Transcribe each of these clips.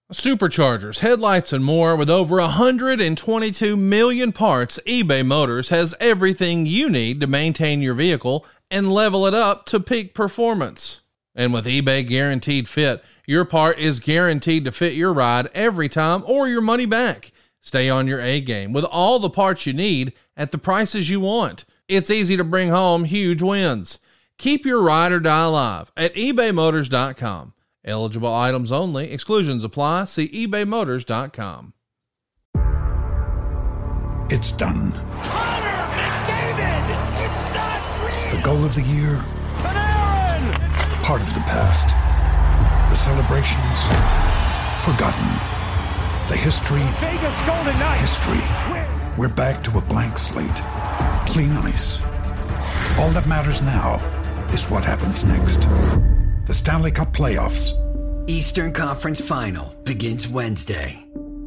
Superchargers, headlights, and more. With over 122 million parts, eBay Motors has everything you need to maintain your vehicle and level it up to peak performance. And with eBay Guaranteed Fit, your part is guaranteed to fit your ride every time or your money back. Stay on your A game with all the parts you need at the prices you want. It's easy to bring home huge wins. Keep your ride or die alive at ebaymotors.com. Eligible items only. Exclusions apply. See ebaymotors.com. It's done. Connor McDavid! It's not real! The goal of the year. Panarin! Part of the past. The celebrations. Forgotten. The history. Vegas Golden Knights! History. We're back to a blank slate. Clean ice. All that matters now is what happens next. The Stanley Cup Playoffs. Eastern Conference Final begins Wednesday.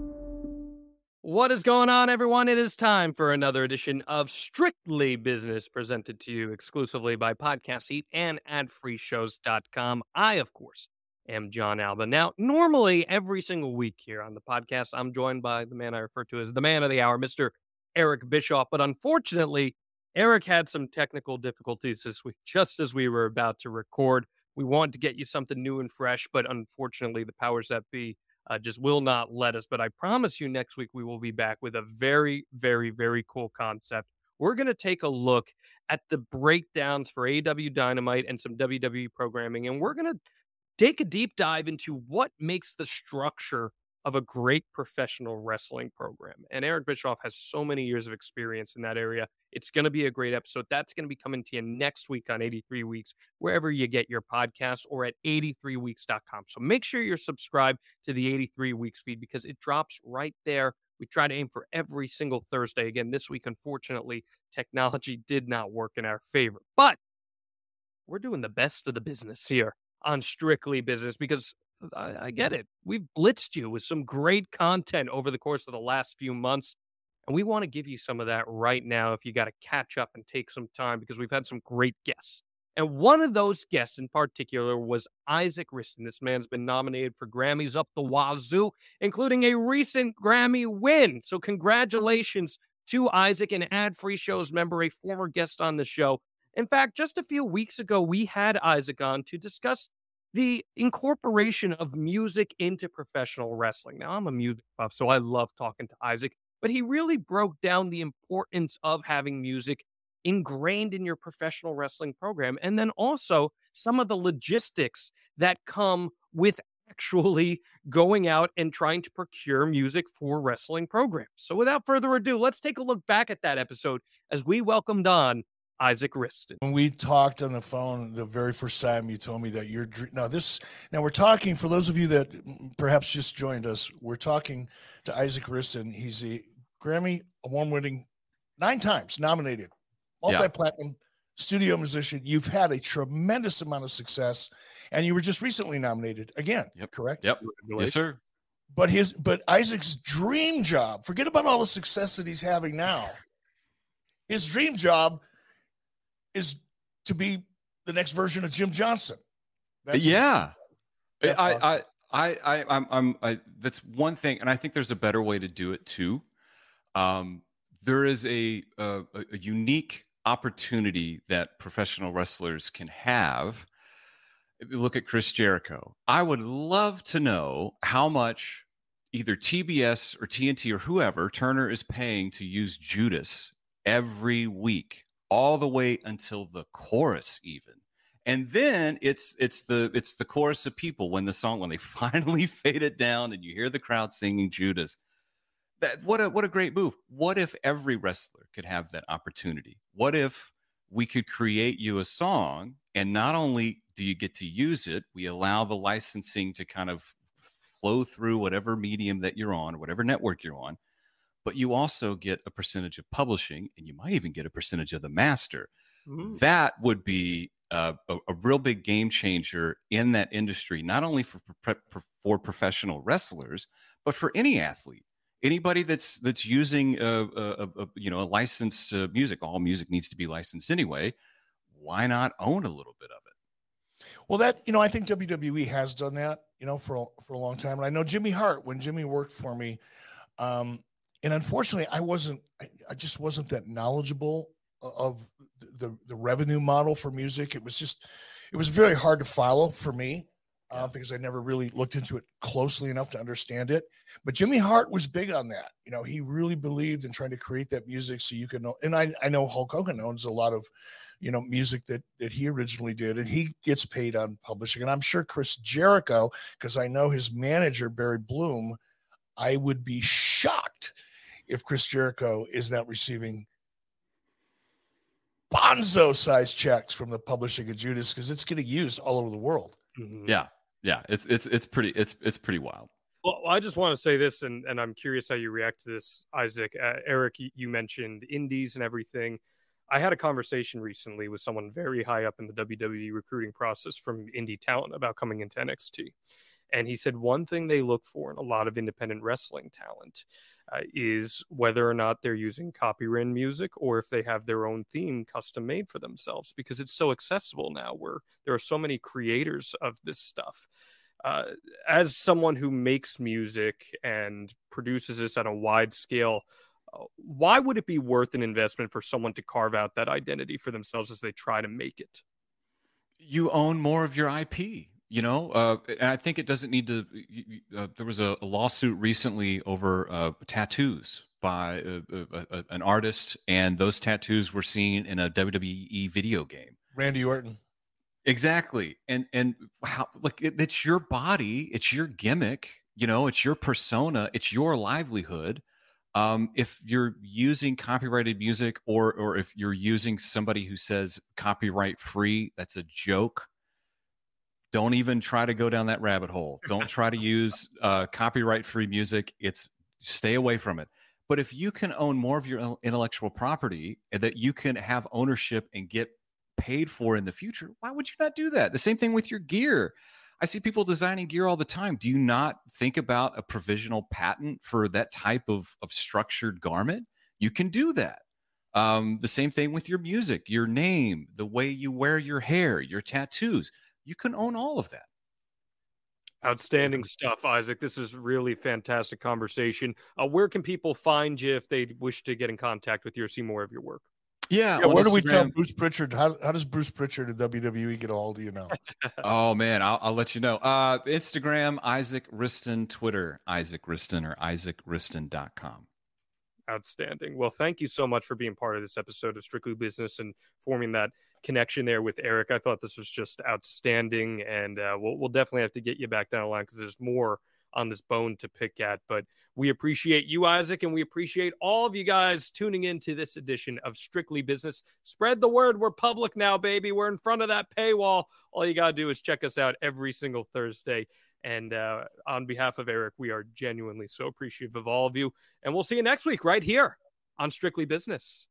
What is going on, everyone? It is time for another edition of Strictly Business, presented to you exclusively by Podcast Heat and AdFreeShows.com. I, of course, am John Alba. Now, normally, every single week here on the podcast, I'm joined by the man I refer to as the man of the hour, Mr. Eric Bischoff. But unfortunately, Eric had some technical difficulties this week, just as we were about to record. We wanted to get you something new and fresh, but unfortunately, the powers that be just will not let us. But I promise you next week, we will be back with a very, very, very cool concept. We're going to take a look at the breakdowns for AEW Dynamite and some WWE programming, and we're going to take a deep dive into what makes the structure of a great professional wrestling program. And Eric Bischoff has so many years of experience in that area. It's going to be a great episode. That's going to be coming to you next week on 83 Weeks, wherever you get your podcast, or at 83weeks.com. So make sure you're subscribed to the 83 Weeks feed because it drops right there. We try to aim for every single Thursday. Again, this week, unfortunately, technology did not work in our favor. But we're doing the best of the business here on Strictly Business because I get it. We've blitzed you with some great content over the course of the last few months, and we want to give you some of that right now if you got to catch up and take some time because we've had some great guests. And one of those guests in particular was Isaac Riston. This man's been nominated for Grammys up the wazoo, including a recent Grammy win. So congratulations to Isaac, an Ad-Free Shows member, a former guest on the show. In fact, just a few weeks ago, we had Isaac on to discuss the incorporation of music into professional wrestling. Now, I'm a music buff, so I love talking to Isaac, but he really broke down the importance of having music ingrained in your professional wrestling program, and then also some of the logistics that come with actually going out and trying to procure music for wrestling programs. So without further ado, let's take a look back at that episode as we welcomed on Isaac Riston. When we talked on the phone the very first time, you told me that now we're talking, for those of you that perhaps just joined us, we're talking to Isaac Riston. He's a Grammy award-winning, 9 times nominated, multi-platinum studio musician. You've had a tremendous amount of success, and you were just recently nominated again. Yep. Correct? Yep. Yes, sir. But Isaac's dream job, forget about all the success that he's having now. His dream job is to be the next version of Jim Johnson. That's that's one thing, and I think there's a better way to do it too. There is a unique opportunity that professional wrestlers can have. If you look at Chris Jericho, I would love to know how much either TBS or TNT or whoever Turner is paying to use Judas every week, all the way until the chorus even. And then it's the chorus of people when they finally fade it down and you hear the crowd singing Judas. What a great move. What if every wrestler could have that opportunity? What if we could create you a song, and not only do you get to use it, we allow the licensing to kind of flow through whatever medium that you're on, or whatever network you're on, but you also get a percentage of publishing, and you might even get a percentage of the master. Ooh. That would be a real big game changer in that industry, not only for professional wrestlers, but for any athlete, anybody that's using a licensed music. All music needs to be licensed anyway. Why not own a little bit of it? Well, I think WWE has done that. for a long time. And I know Jimmy Hart, when Jimmy worked for me, and unfortunately I just wasn't that knowledgeable of the revenue model for music. It was very hard to follow for me. Because I never really looked into it closely enough to understand it. But Jimmy Hart was big on that. He really believed in trying to create that music so you could know. And I know Hulk Hogan owns a lot of, music that he originally did, and he gets paid on publishing. And I'm sure Chris Jericho, because I know his manager, Barry Bloom, I would be shocked if Chris Jericho is not receiving bonzo-sized checks from the publishing of Judas, because it's getting used all over the world. Mm-hmm. Yeah, it's pretty wild. Well, I just want to say this, and I'm curious how you react to this, Isaac. Eric, you mentioned indies and everything. I had a conversation recently with someone very high up in the WWE recruiting process from indie talent about coming into NXT. And he said one thing they look for in a lot of independent wrestling talent is whether or not they're using copyrighted music or if they have their own theme custom made for themselves, because it's so accessible now where there are so many creators of this stuff. As someone who makes music and produces this on a wide scale, why would it be worth an investment for someone to carve out that identity for themselves as they try to make it? You own more of your IP. And I think it doesn't need to. There was a lawsuit recently over tattoos by an artist, and those tattoos were seen in a WWE video game. Randy Orton. Exactly, and how it's your body, it's your gimmick, it's your persona, it's your livelihood. If you're using copyrighted music, or if you're using somebody who says copyright free, that's a joke. Don't even try to go down that rabbit hole. Don't try to use copyright-free music. Stay away from it. But if you can own more of your intellectual property and that you can have ownership and get paid for in the future, why would you not do that? The same thing with your gear. I see people designing gear all the time. Do you not think about a provisional patent for that type of structured garment? You can do that. The same thing with your music, your name, the way you wear your hair, your tattoos. You can own all of that. Outstanding stuff, Isaac. This is really fantastic conversation. Where can people find you if they wish to get in contact with you or see more of your work? Yeah, where do we tell Bruce Pritchard? How does Bruce Pritchard at WWE get a hold of you now? Oh, man, I'll let you know. Instagram, Isaac Wriston, Twitter, Isaac Wriston, or isaacwriston.com. Outstanding. Well, thank you so much for being part of this episode of Strictly Business and forming that connection there with Eric. I thought this was just outstanding, and we'll definitely have to get you back down the line because there's more on this bone to pick at. But we appreciate you, Isaac, and we appreciate all of you guys tuning into this edition of Strictly Business. Spread the word. We're public now, baby. We're in front of that paywall. All you got to do is check us out every single Thursday. And on behalf of Eric, we are genuinely so appreciative of all of you. And we'll see you next week right here on Strictly Business.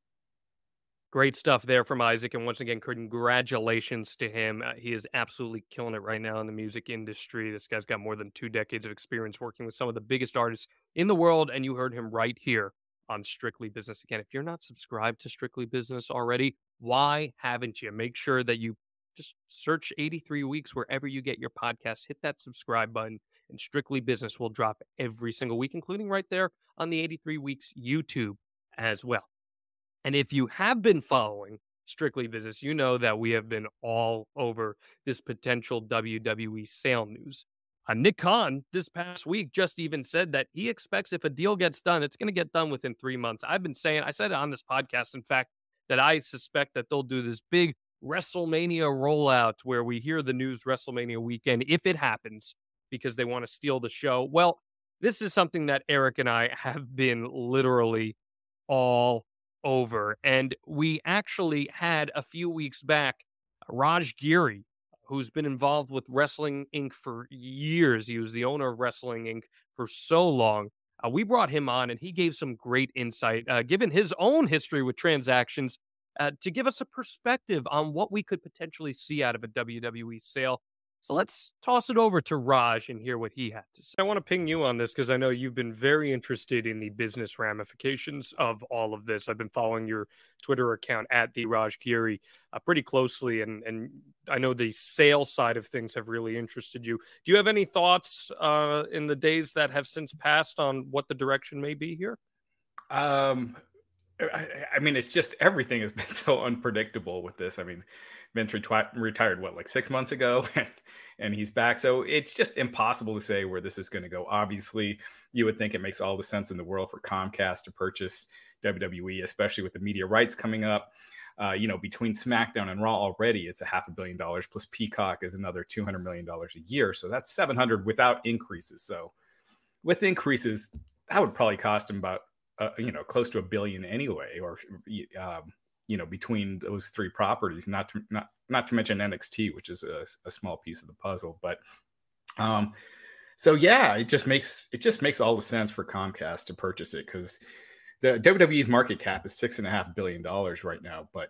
Great stuff there from Isaac. And once again, congratulations to him. He is absolutely killing it right now in the music industry. This guy's got more than 2 decades of experience working with some of the biggest artists in the world. And you heard him right here on Strictly Business. Again, if you're not subscribed to Strictly Business already, why haven't you? Make sure that you just search 83 Weeks wherever you get your podcasts. Hit that subscribe button, and Strictly Business will drop every single week, including right there on the 83 Weeks YouTube as well. And if you have been following Strictly Business, you know that we have been all over this potential WWE sale news. Nick Khan this past week just even said that he expects if a deal gets done, it's going to get done within 3 months. I said it on this podcast, in fact, that I suspect that they'll do this big WrestleMania rollout where we hear the news WrestleMania weekend if it happens because they want to steal the show. Well, this is something that Eric and I have been literally all over. And we actually had a few weeks back Raj Giri, who's been involved with Wrestling Inc. for years. He was the owner of Wrestling Inc. for so long. We brought him on and he gave some great insight, given his own history with transactions, to give us a perspective on what we could potentially see out of a WWE sale. So let's toss it over to Raj and hear what he had to say. I want to ping you on this because I know you've been very interested in the business ramifications of all of this. I've been following your Twitter account at the Raj Giri pretty closely, and I know the sales side of things have really interested you. Do you have any thoughts in the days that have since passed on what the direction may be here? I mean, it's just everything has been so unpredictable with this. I mean, Vince retired, like 6 months ago, and he's back. So it's just impossible to say where this is going to go. Obviously, you would think it makes all the sense in the world for Comcast to purchase WWE, especially with the media rights coming up. Between SmackDown and Raw already, it's $500 million, plus Peacock is another $200 million a year. So that's 700 without increases. So with increases, that would probably cost him about close to $1 billion anyway, or between those three properties, not to mention NXT, which is a small piece of the puzzle. But it just makes all the sense for Comcast to purchase it, because the WWE's market cap is $6.5 billion right now. But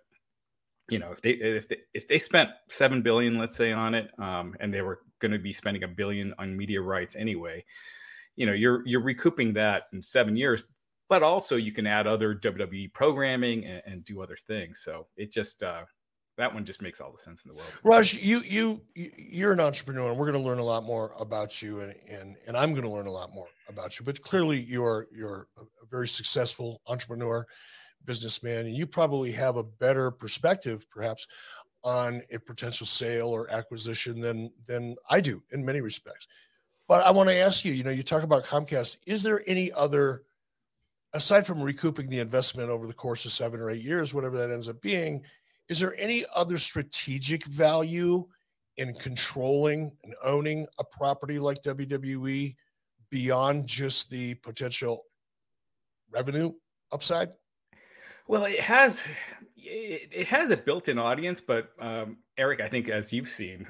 if they spent $7 billion, let's say, on it, and they were going to be spending $1 billion on media rights anyway, you're recouping that in 7 years. But also you can add other WWE programming and do other things. So it just that one just makes all the sense in the world. Raj, you're an entrepreneur, and we're going to learn a lot more about you, and I'm going to learn a lot more about you. But clearly, you're a very successful entrepreneur, businessman, and you probably have a better perspective, perhaps, on a potential sale or acquisition than I do in many respects. But I want to ask you. You talk about Comcast. Is there any other, aside from recouping the investment over the course of 7 or 8 years, whatever that ends up being, is there any other strategic value in controlling and owning a property like WWE beyond just the potential revenue upside? Well, it has a built-in audience, but Eric, I think, as you've seen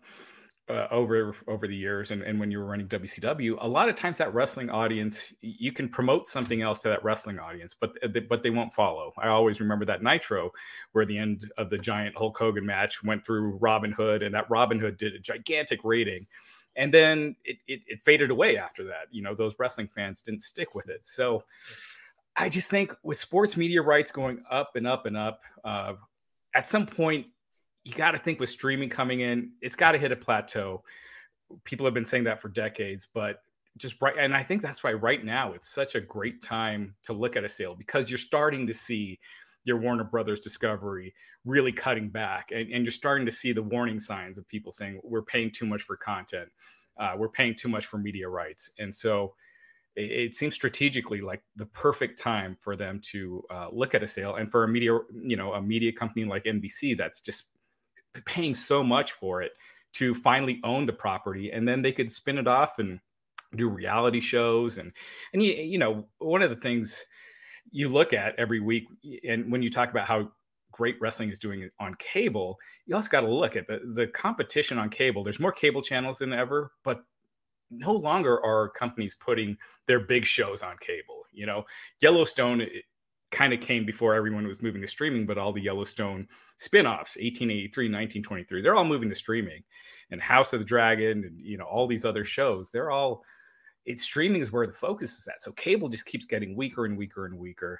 over the years, and when you were running WCW, a lot of times that wrestling audience, you can promote something else to that wrestling audience, but they won't follow. I always remember that Nitro, where the end of the giant Hulk Hogan match went through Robin Hood, and that Robin Hood did a gigantic rating, and then it faded away after that. Those wrestling fans didn't stick with it. So I just think with sports media rights going up and up and up, at some point, you got to think with streaming coming in, it's got to hit a plateau. People have been saying that for decades, but and I think that's why right now it's such a great time to look at a sale, because you're starting to see your Warner Brothers Discovery really cutting back, and you're starting to see the warning signs of people saying we're paying too much for content, we're paying too much for media rights, and so it seems strategically like the perfect time for them to look at a sale, and for a media company like NBC that's just paying so much for it to finally own the property, and then they could spin it off and do reality shows. And one of the things you look at every week, and when you talk about how great wrestling is doing on cable, you also got to look at the competition on cable. There's more cable channels than ever, but no longer are companies putting their big shows on cable. Yellowstone kind of came before everyone was moving to streaming, but all the Yellowstone spinoffs, 1883, 1923, they're all moving to streaming, and House of the Dragon, and all these other shows, streaming is where the focus is at. So cable just keeps getting weaker and weaker and weaker.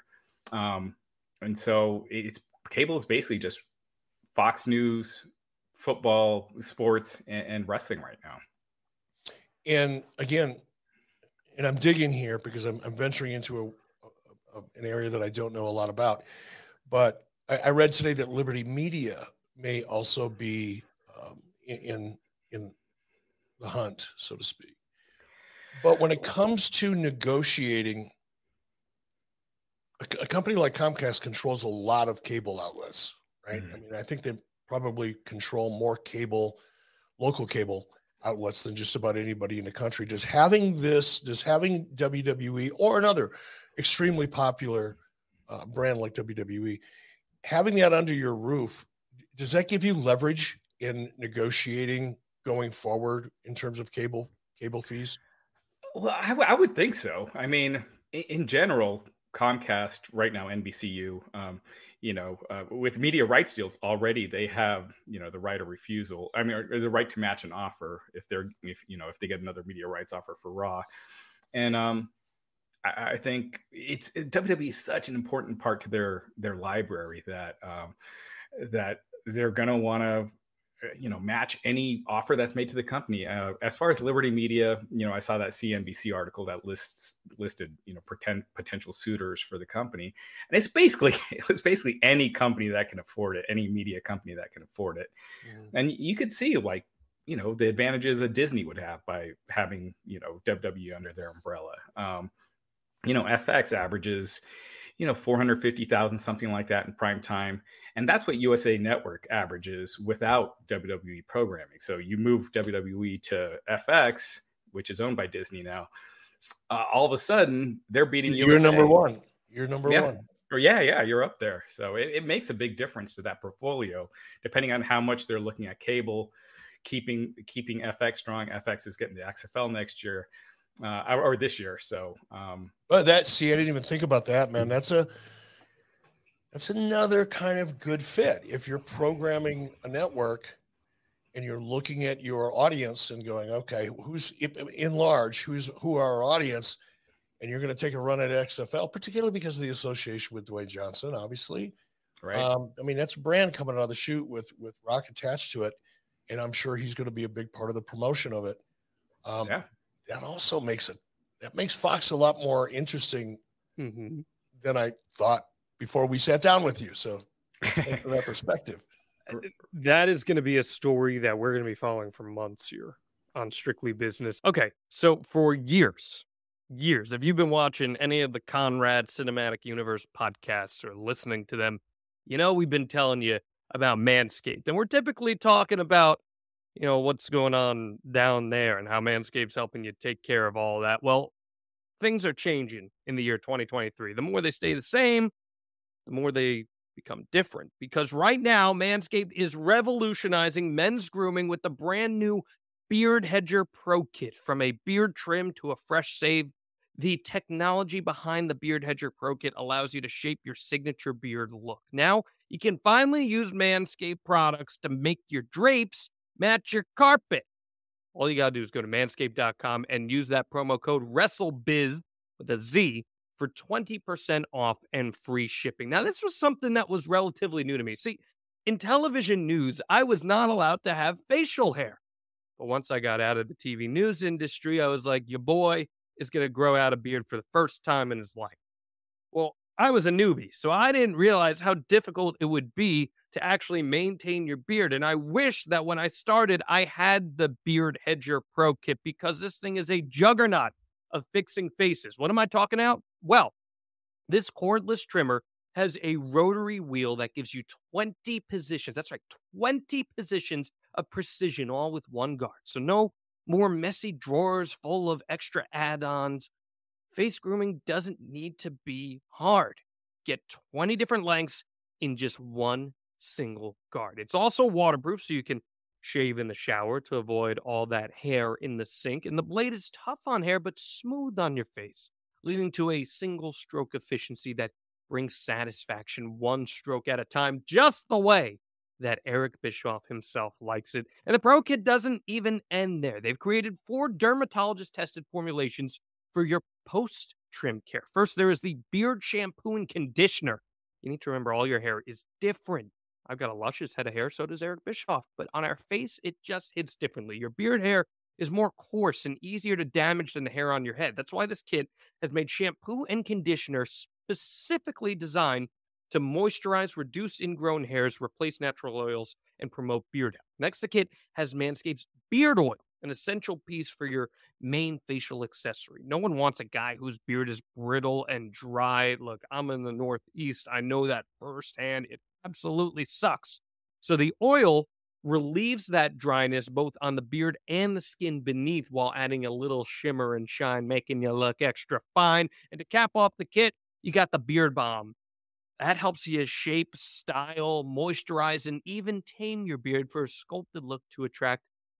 And so cable is basically just Fox News, football, sports, and wrestling right now. And again, and I'm digging here because I'm venturing into an area that I don't know a lot about, but I read today that Liberty Media may also be in the hunt, so to speak. But when it comes to negotiating, a company like Comcast controls a lot of cable outlets, right? Mm-hmm. I mean, I think they probably control more local cable outlets than just about anybody in the country. Does having WWE or another extremely popular brand like WWE, having that under your roof, does that give you leverage in negotiating going forward in terms of cable fees? Well, I would think so. I mean, in general, Comcast right now, NBCU, with media rights deals already, they have, the right of refusal. I mean, or the right to match an offer if they get another media rights offer for Raw. And I think WWE is such an important part to their library that they're going to want to, match any offer that's made to the company. As far as Liberty Media, I saw that CNBC article that listed, potential suitors for the company. And it's basically any company that can afford it, any media company that can afford it. Mm-hmm. And you could see the advantages that Disney would have by having, WWE under their umbrella. FX averages, 450,000, something like that in prime time. And that's what USA Network averages without WWE programming. So you move WWE to FX, which is owned by Disney now. All of a sudden, they're beating USA. You're number one. You're number one. Or yeah, you're up there. So it makes a big difference to that portfolio, depending on how much they're looking at cable, keeping FX strong. FX is getting the XFL next year. Or this year. So, but I didn't even think about that, man. That's another kind of good fit. If you're programming a network and you're looking at your audience and going, okay, who are our audience? And you're going to take a run at XFL, particularly because of the association with Dwayne Johnson, obviously. Right. That's a brand coming out of the chute with Rock attached to it. And I'm sure he's going to be a big part of the promotion of it. That also makes Fox a lot more interesting than I thought before we sat down with you. So from that perspective, that is going to be a story that we're going to be following for months here on Strictly Business. Okay. So for years, if you've been watching any of the Conrad Cinematic Universe podcasts or listening to them, we've been telling you about Manscaped, and we're typically talking about what's going on down there and how Manscaped's helping you take care of all that. Well, things are changing in the year 2023. The more they stay the same, the more they become different. Because right now, Manscaped is revolutionizing men's grooming with the brand new Beard Hedger Pro Kit. From a beard trim to a fresh shave, the technology behind the Beard Hedger Pro Kit allows you to shape your signature beard look. Now, you can finally use Manscaped products to make your drapes match your carpet. All you got to do is go to manscaped.com and use that promo code WrestleBiz with a Z for 20% off and free shipping. Now, this was something that was relatively new to me. See, in television news, I was not allowed to have facial hair. But once I got out of the TV news industry, I was like, your boy is going to grow out a beard for the first time in his life. Well, I was a newbie, so I didn't realize how difficult it would be to actually maintain your beard. And I wish that when I started, I had the Beard Hedger Pro Kit, because this thing is a juggernaut of fixing faces. What am I talking about? Well, this cordless trimmer has a rotary wheel that gives you 20 positions. That's right, 20 positions of precision, all with one guard. So no more messy drawers full of extra add-ons. Face grooming doesn't need to be hard. Get 20 different lengths in just one single guard. It's also waterproof, so you can shave in the shower to avoid all that hair in the sink. And the blade is tough on hair, but smooth on your face, leading to a single stroke efficiency that brings satisfaction one stroke at a time, just the way that Eric Bischoff himself likes it. And the Pro Kit doesn't even end there. They've created 4 dermatologist-tested formulations for your post-trim care. First, there is the beard shampoo and conditioner. You need to remember all your hair is different. I've got a luscious head of hair, so does Eric Bischoff. But on our face, it just hits differently. Your beard hair is more coarse and easier to damage than the hair on your head. That's why this kit has made shampoo and conditioner specifically designed to moisturize, reduce ingrown hairs, replace natural oils, and promote beard health. Next, the kit has Manscaped's Beard Oil, an essential piece for your main facial accessory. No one wants a guy whose beard is brittle and dry. Look, I'm in the Northeast. I know that firsthand. It absolutely sucks. So the oil relieves that dryness both on the beard and the skin beneath, while adding a little shimmer and shine, making you look extra fine. And to cap off the kit, you got the Beard Balm. That helps you shape, style, moisturize, and even tame your beard for a sculpted look to attract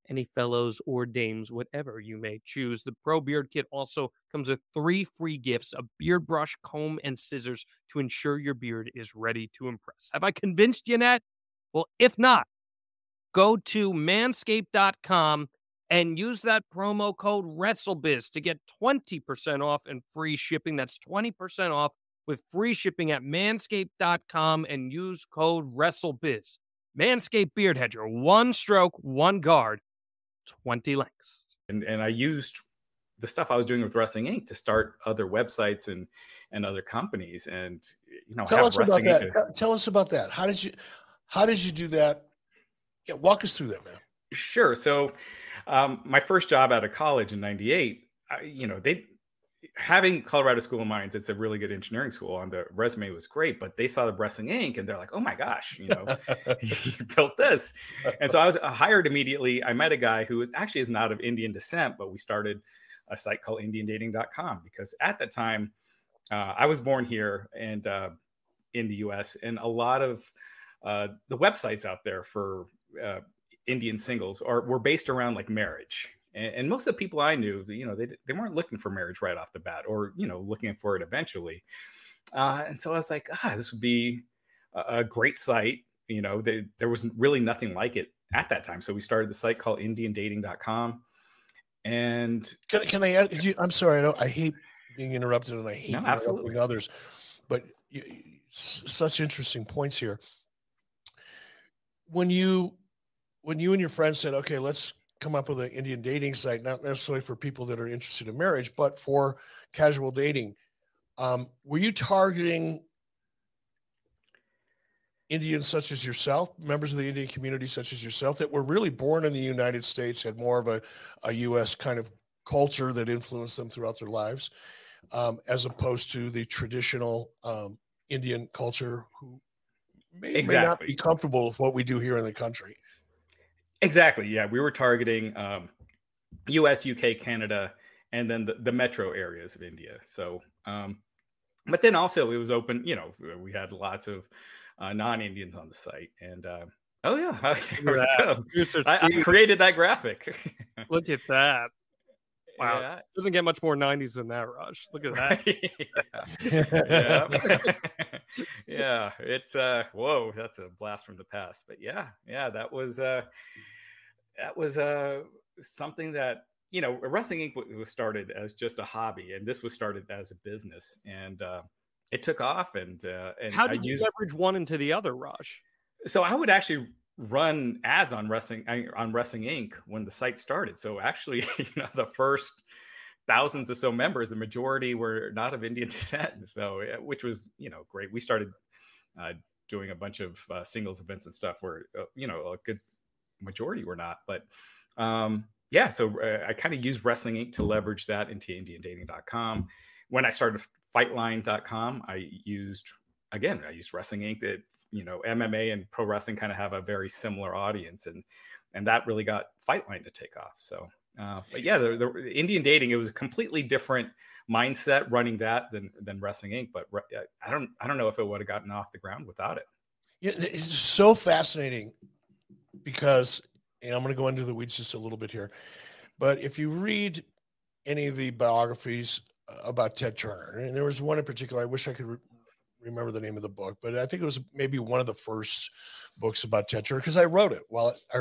any fellows or dames, whatever you may choose. The Pro Beard Kit also comes with 3 free gifts: a beard brush, comb, and scissors to ensure your beard is ready to impress. Have I convinced you, Nat? Well, if not, go to manscaped.com and use that promo code WrestleBiz to get 20% off and free shipping. That's 20% off with free shipping at manscaped.com and use code WrestleBiz. Manscaped Beard Hedger, 1 stroke, 1 guard, 20 lengths. And I used the stuff I was doing with Wrestling Inc. to start other websites and other companies. And, you know, tell us about that. Tell us about that. How did you do that? Yeah, walk us through that, man. Sure. So my first job out of college in '98, having Colorado School of Mines, it's a really good engineering school. On the resume was great, but they saw the Wrestling Inc. and they're like, oh my gosh, you built this. And so I was hired immediately. I met a guy who is not of Indian descent, but we started a site called IndianDating.com because at the time I was born here and in the US, and a lot of the websites out there for Indian singles were based around like marriage. And most of the people I knew, they weren't looking for marriage right off the bat, or, looking for it eventually. And so I was like, this would be a great site. There was really nothing like it at that time. So we started the site called IndianDating.com. And can I ask you? I'm sorry, I hate being interrupted, and I hate interrupting others. But such interesting points here. When you and your friends said, okay, let's come up with an Indian dating site, not necessarily for people that are interested in marriage, but for casual dating, were you targeting Indians such as yourself, members of the Indian community such as yourself, that were really born in the United States, had more of a U.S. kind of culture that influenced them throughout their lives, as opposed to the traditional Indian culture who may not be comfortable with what we do here in the country? Exactly. Yeah. We were targeting US, UK, Canada, and then the metro areas of India. So, but then also it was open, we had lots of non-Indians on the site. And I created that graphic. Look at that. Wow. Yeah. Doesn't get much more 90s than that, Raj. Look at that. Yeah. It's whoa, that's a blast from the past. But yeah, that was something that, Wrestling Inc. was started as just a hobby, and this was started as a business, and it took off. And how did you leverage one into the other, Raj? So I would actually run ads on Wrestling Inc. when the site started. So actually, the first thousands or so members, the majority were not of Indian descent. So, which was, great. We started doing a bunch of singles events and stuff where, a good majority were not. But so I kind of used Wrestling Inc. to leverage that into IndianDating.com. When I started Fightline.com, I used Wrestling Inc. That, MMA and pro wrestling kind of have a very similar audience, and that really got Fightline to take off. So, but yeah, the Indian dating, it was a completely different mindset running that than Wrestling Inc. But I don't know if it would have gotten off the ground without it. Yeah, it's so fascinating because, and I'm going to go into the weeds just a little bit here, but if you read any of the biographies about Ted Turner, and there was one in particular, I wish I could remember the name of the book, but I think it was maybe one of the first books about Ted Turner, because I read it while I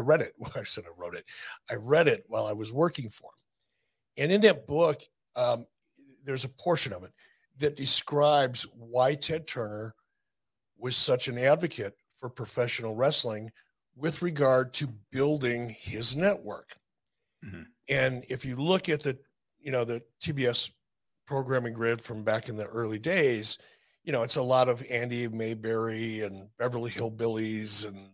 was working for him. And in that book, there's a portion of it that describes why Ted Turner was such an advocate for professional wrestling with regard to building his network. Mm-hmm. And if you look at the TBS programming grid from back in the early days, it's a lot of Andy Mayberry and Beverly Hillbillies and,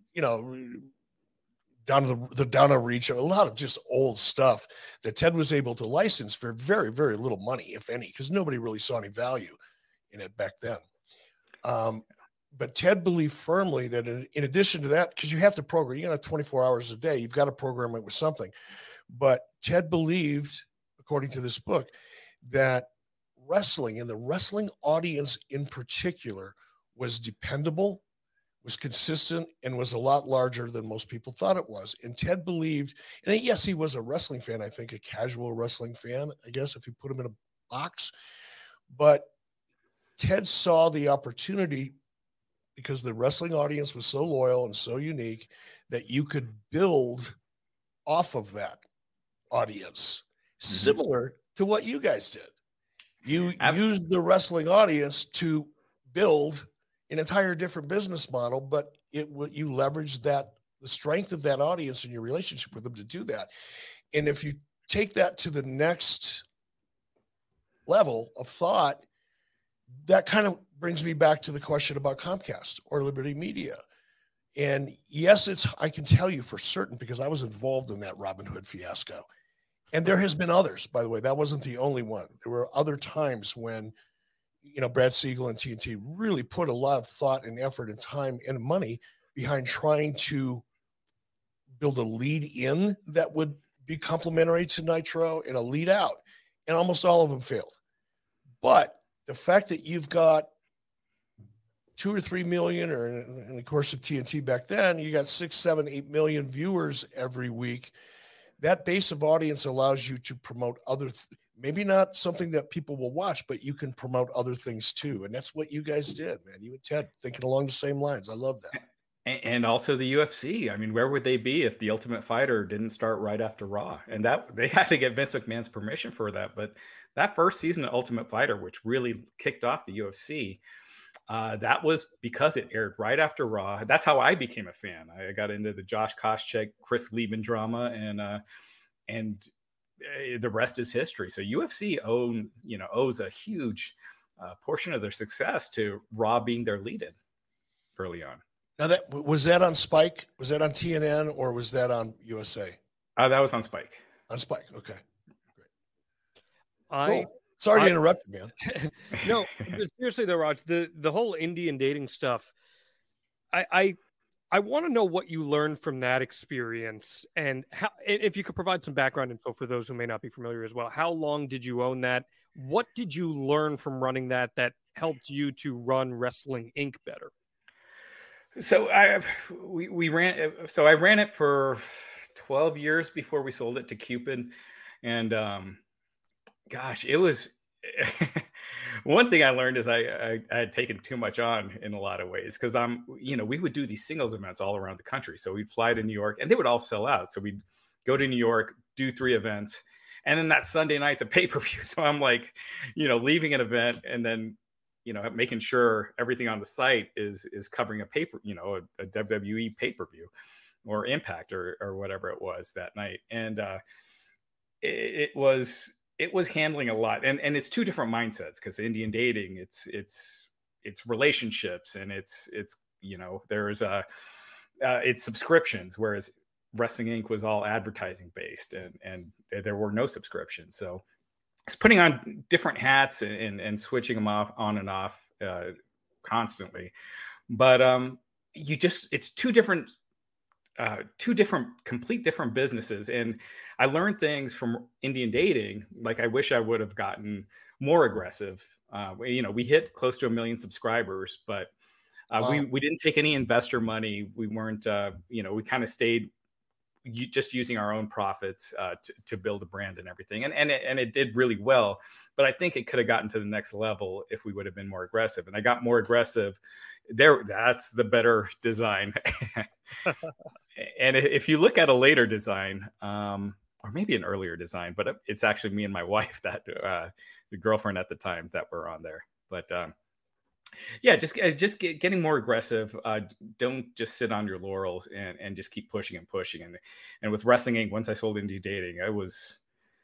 down to the Donna Reach, a lot of just old stuff that Ted was able to license for very, very little money, if any, because nobody really saw any value in it back then. But Ted believed firmly that in addition to that, because you have to program, 24 hours a day, you've got to program it with something. But Ted believed, according to this book, that wrestling, and the wrestling audience in particular, was dependable, was consistent and was a lot larger than most people thought it was. And Ted believed, and yes, he was a wrestling fan, I think a casual wrestling fan, I guess, if you put him in a box. But Ted saw the opportunity because the wrestling audience was so loyal and so unique that you could build off of that audience, similar to what you guys did. You used the wrestling audience to build an entire different business model, but you leveraged the strength of that audience and your relationship with them to do that. And if you take that to the next level of thought, that kind of brings me back to the question about Comcast or Liberty Media. And yes, I can tell you for certain, because I was involved in that Robin Hood fiasco. And there has been others, by the way. That wasn't the only one. There were other times when, Brad Siegel and TNT really put a lot of thought and effort and time and money behind trying to build a lead in that would be complementary to Nitro and a lead out. And almost all of them failed. But the fact that you've got 2 or 3 million, or in the course of TNT back then, you got 6, 7, 8 million viewers every week. That base of audience allows you to promote maybe not something that people will watch, but you can promote other things too. And that's what you guys did, man. You and Ted thinking along the same lines. I love that. And also the UFC. I mean, where would they be if the Ultimate Fighter didn't start right after Raw? And that they had to get Vince McMahon's permission for that. But that first season of Ultimate Fighter, which really kicked off the UFC, that was because it aired right after Raw. That's how I became a fan. I got into the Josh Koscheck, Chris Lieben drama, and the rest is history. So UFC owes a huge portion of their success to Raw being their lead-in early on. Now, was that on Spike? Was that on TNN, or was that on USA? That was on Spike. On Spike, okay. Great. Cool. Sorry to interrupt you, man. No, seriously though, Raj, the whole Indian dating stuff, I want to know what you learned from that experience, and how, if you could provide some background info for those who may not be familiar as well. How long did you own that? What did you learn from running that helped you to run Wrestling Inc. better? So I ran it for 12 years before we sold it to Cupid. And gosh, it was one thing I learned is I had taken too much on in a lot of ways, because we would do these singles events all around the country. So we'd fly to New York and they would all sell out. So we'd go to New York, do 3 events, and then that Sunday night's a pay-per-view. So I'm like, leaving an event and then, making sure everything on the site is covering a WWE pay-per-view or Impact or whatever it was that night. And it was handling a lot, and it's 2 different mindsets, because Indian dating, it's relationships, and it's subscriptions, whereas Wrestling Inc. was all advertising based, and there were no subscriptions. So it's putting on different hats and switching them on and off constantly. But it's two different complete different businesses. And I learned things from Indian dating. Like, I wish I would have gotten more aggressive. We hit close to 1 million subscribers, but we didn't take any investor money. We weren't, we kind of stayed just using our own profits to build a brand and everything. And it did really well, but I think it could have gotten to the next level if we would have been more aggressive. And I got more aggressive there. That's the better design. And if you look at a later design, or maybe an earlier design, but it's actually me and my wife, that the girlfriend at the time, that were on there. But getting more aggressive. Don't just sit on your laurels and just keep pushing and pushing. And with Wrestling Inc., once I sold Indie Dating, I was,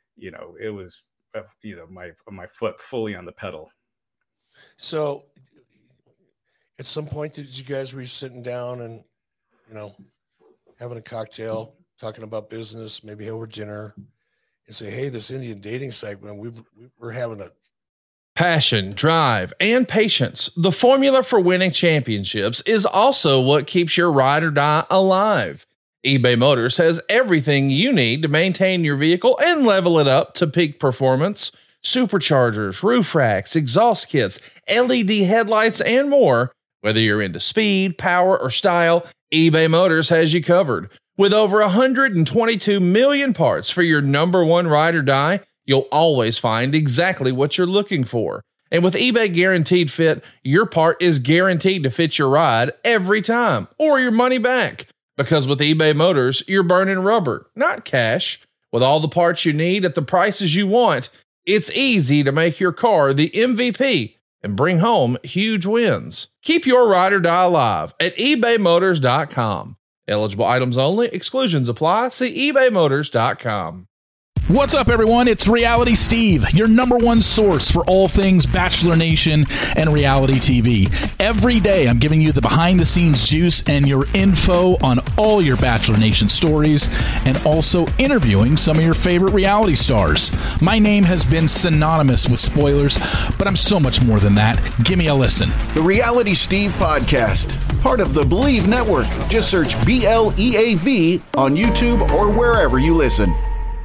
my foot fully on the pedal. So at some point, were you sitting down and, having a cocktail, talking about business, maybe over dinner, and say, hey, this Indian dating site, man, we're having a passion, drive, and patience. The formula for winning championships is also what keeps your ride or die alive. eBay Motors has everything you need to maintain your vehicle and level it up to peak performance. Superchargers, roof racks, exhaust kits, LED headlights, and more. Whether you're into speed, power, or style, eBay Motors has you covered. With over 122 million parts for your number one ride or die, you'll always find exactly what you're looking for. And with eBay Guaranteed Fit, your part is guaranteed to fit your ride every time, or your money back. Because with eBay Motors, you're burning rubber, not cash. With all the parts you need at the prices you want, it's easy to make your car the MVP and bring home huge wins. Keep your ride or die alive at ebaymotors.com. Eligible items only. Exclusions apply. See ebaymotors.com. What's up, everyone? It's Reality Steve, your number one source for all things Bachelor Nation and reality TV. Every day, I'm giving you the behind-the-scenes juice and your info on all your Bachelor Nation stories, and also interviewing some of your favorite reality stars. My name has been synonymous with spoilers, but I'm so much more than that. Give me a listen. The Reality Steve Podcast, part of the Believe Network. Just search BLEAV on YouTube or wherever you listen.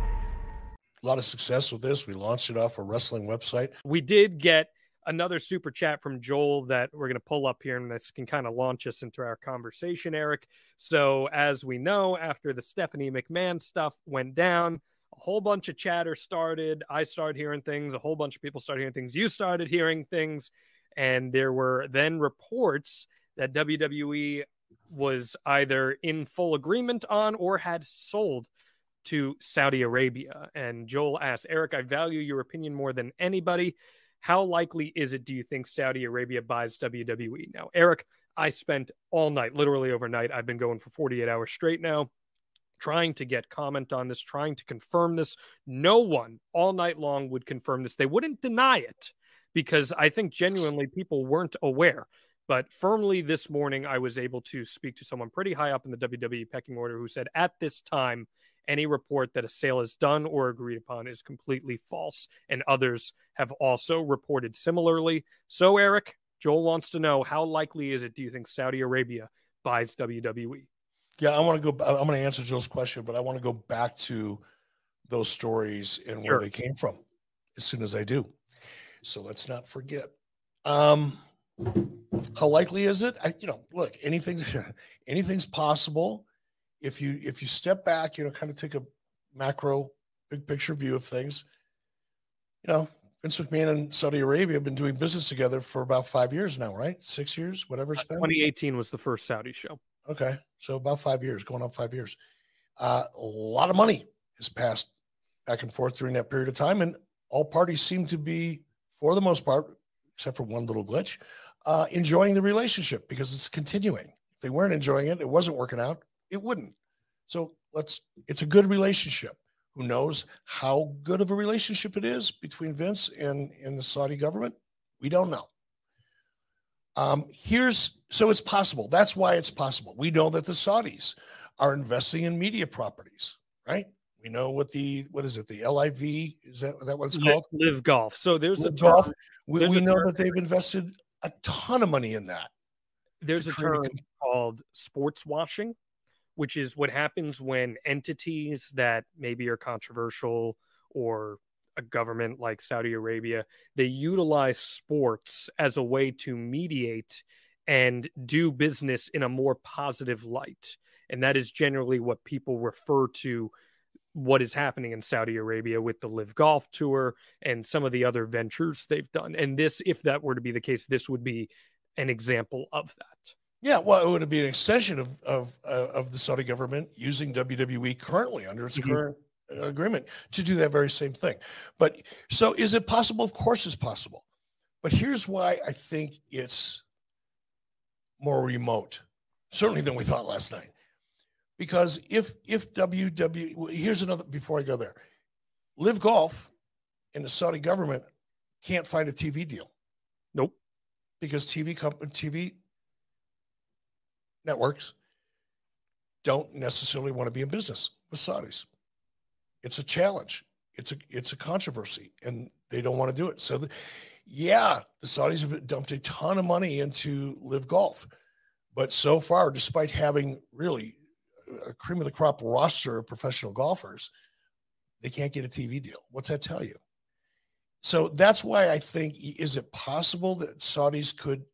A lot of success with this. We launched it off a wrestling website. We did get another super chat from Joel that we're going to pull up here, and this can kind of launch us into our conversation, Eric. So as we know, after the Stephanie McMahon stuff went down, a whole bunch of chatter started. I started hearing things. A whole bunch of people started hearing things. You started hearing things. And there were then reports that WWE was either in full agreement on or had sold to Saudi Arabia. And Joel asked, Eric, I value your opinion more than anybody. How likely is it, do you think Saudi Arabia buys WWE? Now, Eric, I spent all night, literally overnight. I've been going for 48 hours straight now, trying to get comment on this, trying to confirm this. No one all night long would confirm this. They wouldn't deny it because I think genuinely people weren't aware. But firmly this morning, I was able to speak to someone pretty high up in the WWE pecking order who said at this time, any report that a sale is done or agreed upon is completely false. And others have also reported similarly. So, Eric, Joel wants to know, how likely is it, do you think Saudi Arabia buys WWE? Yeah, I'm going to answer Joel's question, but I want to go back to those stories and where they came from as soon as I do. So let's not forget. How likely is it? Look, anything's possible. If you step back, kind of take a macro, big picture view of things, Vince McMahon and Saudi Arabia have been doing business together for about 5 years now, right? 6 years, whatever it's been. 2018 was the first Saudi show. Okay. So about 5 years, going on 5 years. A lot of money has passed back and forth during that period of time. And all parties seem to be, for the most part, except for one little glitch, enjoying the relationship because it's continuing. If they weren't enjoying it, it wasn't working out, it wouldn't. So it's a good relationship. Who knows how good of a relationship it is between Vince and the Saudi government? We don't know. So it's possible. That's why it's possible. We know that the Saudis are investing in media properties, right? We know what is it? The LIV, is that what it's called? Live Golf. So there's Live Golf. We know that they've invested a ton of money in that. There's a term called sports washing, which is what happens when entities that maybe are controversial or a government like Saudi Arabia, they utilize sports as a way to mediate and do business in a more positive light. And that is generally what people refer to what is happening in Saudi Arabia with the Live Golf Tour and some of the other ventures they've done. And this, if that were to be the case, this would be an example of that. Yeah, well, it would be an extension of the Saudi government using WWE currently under its current agreement to do that very same thing. But so is it possible? Of course it's possible. But here's why I think it's more remote, certainly than we thought last night. Because if WWE, here's another, before I go there, Live Golf and the Saudi government can't find a TV deal. Nope. Because TV networks don't necessarily want to be in business with Saudis. It's a challenge. It's a controversy, and they don't want to do it. So, the Saudis have dumped a ton of money into Live Golf, but so far, despite having really a cream of the crop roster of professional golfers, they can't get a TV deal. What's that tell you? So that's why I think, is it possible that Saudis could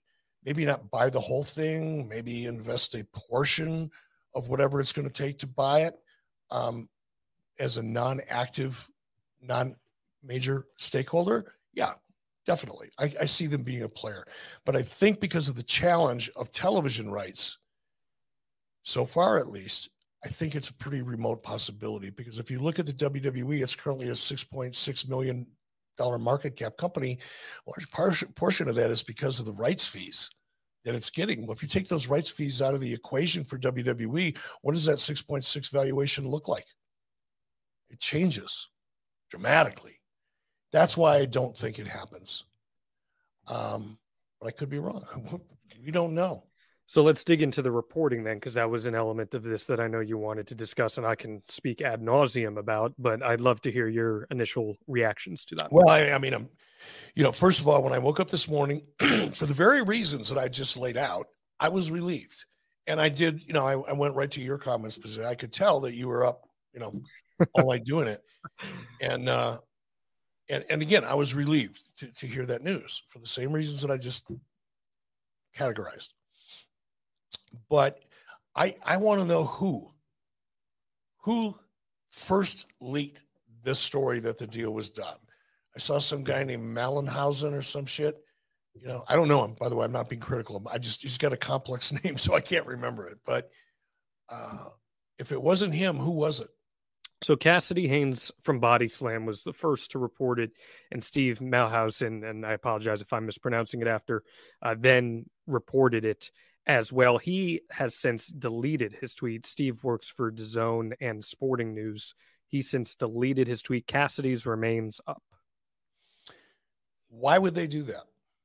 maybe not buy the whole thing, maybe invest a portion of whatever it's going to take to buy it as a non-active, non-major stakeholder. Yeah, definitely. I see them being a player. But I think because of the challenge of television rights, so far at least, I think it's a pretty remote possibility, because if you look at the WWE, it's currently a $6.6 million market cap company. A large portion of that is because of the rights fees that it's getting. Well, if you take those rights fees out of the equation for WWE, what does that 6.6 valuation look like? It changes dramatically. That's why I don't think it happens. But I could be wrong. We don't know. So let's dig into the reporting then, because that was an element of this that I know you wanted to discuss, and I can speak ad nauseum about, but I'd love to hear your initial reactions to that. Well, I mean, first of all, when I woke up this morning, for the very reasons that I just laid out, I was relieved. And I did, I went right to your comments because I could tell that you were up, all night doing it. And again, I was relieved to hear that news for the same reasons that I just categorized. But I want to know who first leaked this story that the deal was done. I saw some guy named Malenhausen or some shit. I don't know him, by the way. I'm not being critical of him. He's got a complex name, so I can't remember it. But if it wasn't him, who was it? So Cassidy Haynes from Body Slam was the first to report it, and Steve Malenhausen, and I apologize if I'm mispronouncing it after, then reported it as well. He has since deleted his tweet. Steve works for DAZN and Sporting News. He since deleted his tweet. Cassidy's remains up. Why would they do that?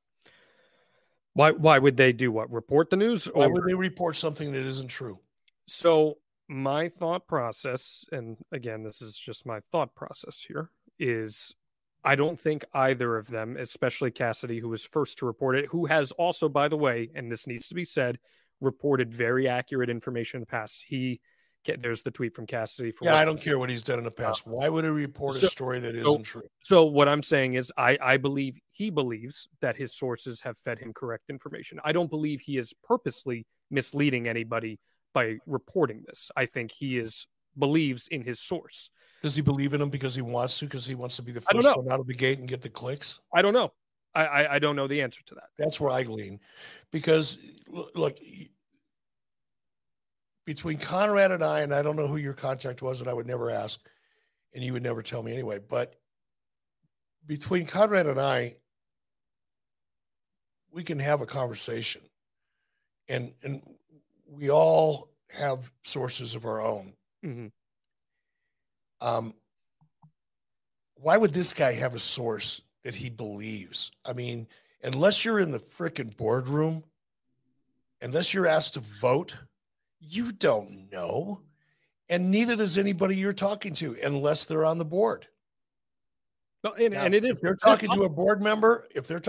Why would they do what? Report the news? Why would they report something that isn't true? So my thought process, and again, this is just my thought process here, is I don't think either of them, especially Cassidy, who was first to report it, who has also, by the way, and this needs to be said, reported very accurate information in the past. There's the tweet from Cassidy. I don't care what he's done in the past. Why would he report a story that isn't true? So what I'm saying is I believe he believes that his sources have fed him correct information. I don't believe he is purposely misleading anybody by reporting this. I think he believes in his source. Does he believe in him because he wants to be the first one out of the gate and get the clicks? I don't know. I don't know the answer to that. That's where I lean. Because, look, between Conrad and I don't know who your contact was, and I would never ask, and you would never tell me anyway, but between Conrad and I, we can have a conversation. And we all have sources of our own. Mm-hmm. Why would this guy have a source that he believes? I mean, unless you're in the frickin' boardroom, unless you're asked to vote, you don't know. And neither does anybody you're talking to, unless they're on the board. Well, and it is. If they're talking to a board member,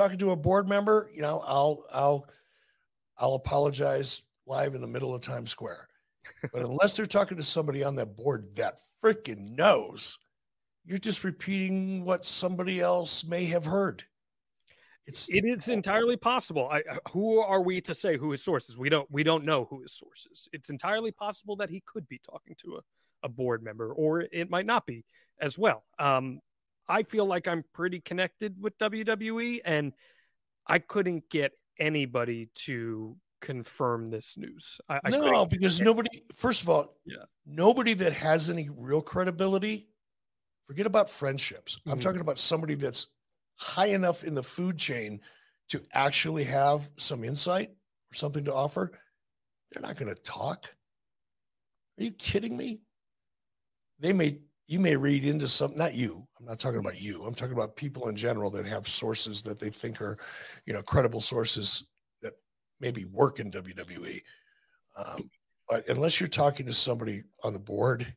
I'll apologize live in the middle of Times Square. But unless they're talking to somebody on that board that freaking knows, you're just repeating what somebody else may have heard. It is entirely possible. Who are we to say who his source is? We don't know who his source is. It's entirely possible that he could be talking to a board member, or it might not be as well. I feel like I'm pretty connected with WWE, and I couldn't get anybody to confirm this news. Because nobody, first of all, nobody that has any real credibility, forget about friendships. I'm talking about somebody that's high enough in the food chain to actually have some insight or something to offer. They're not going to talk. Are you kidding me? You may read into something, not you. I'm not talking about you. I'm talking about people in general that have sources that they think are, credible sources that maybe work in WWE. But unless you're talking to somebody on the board,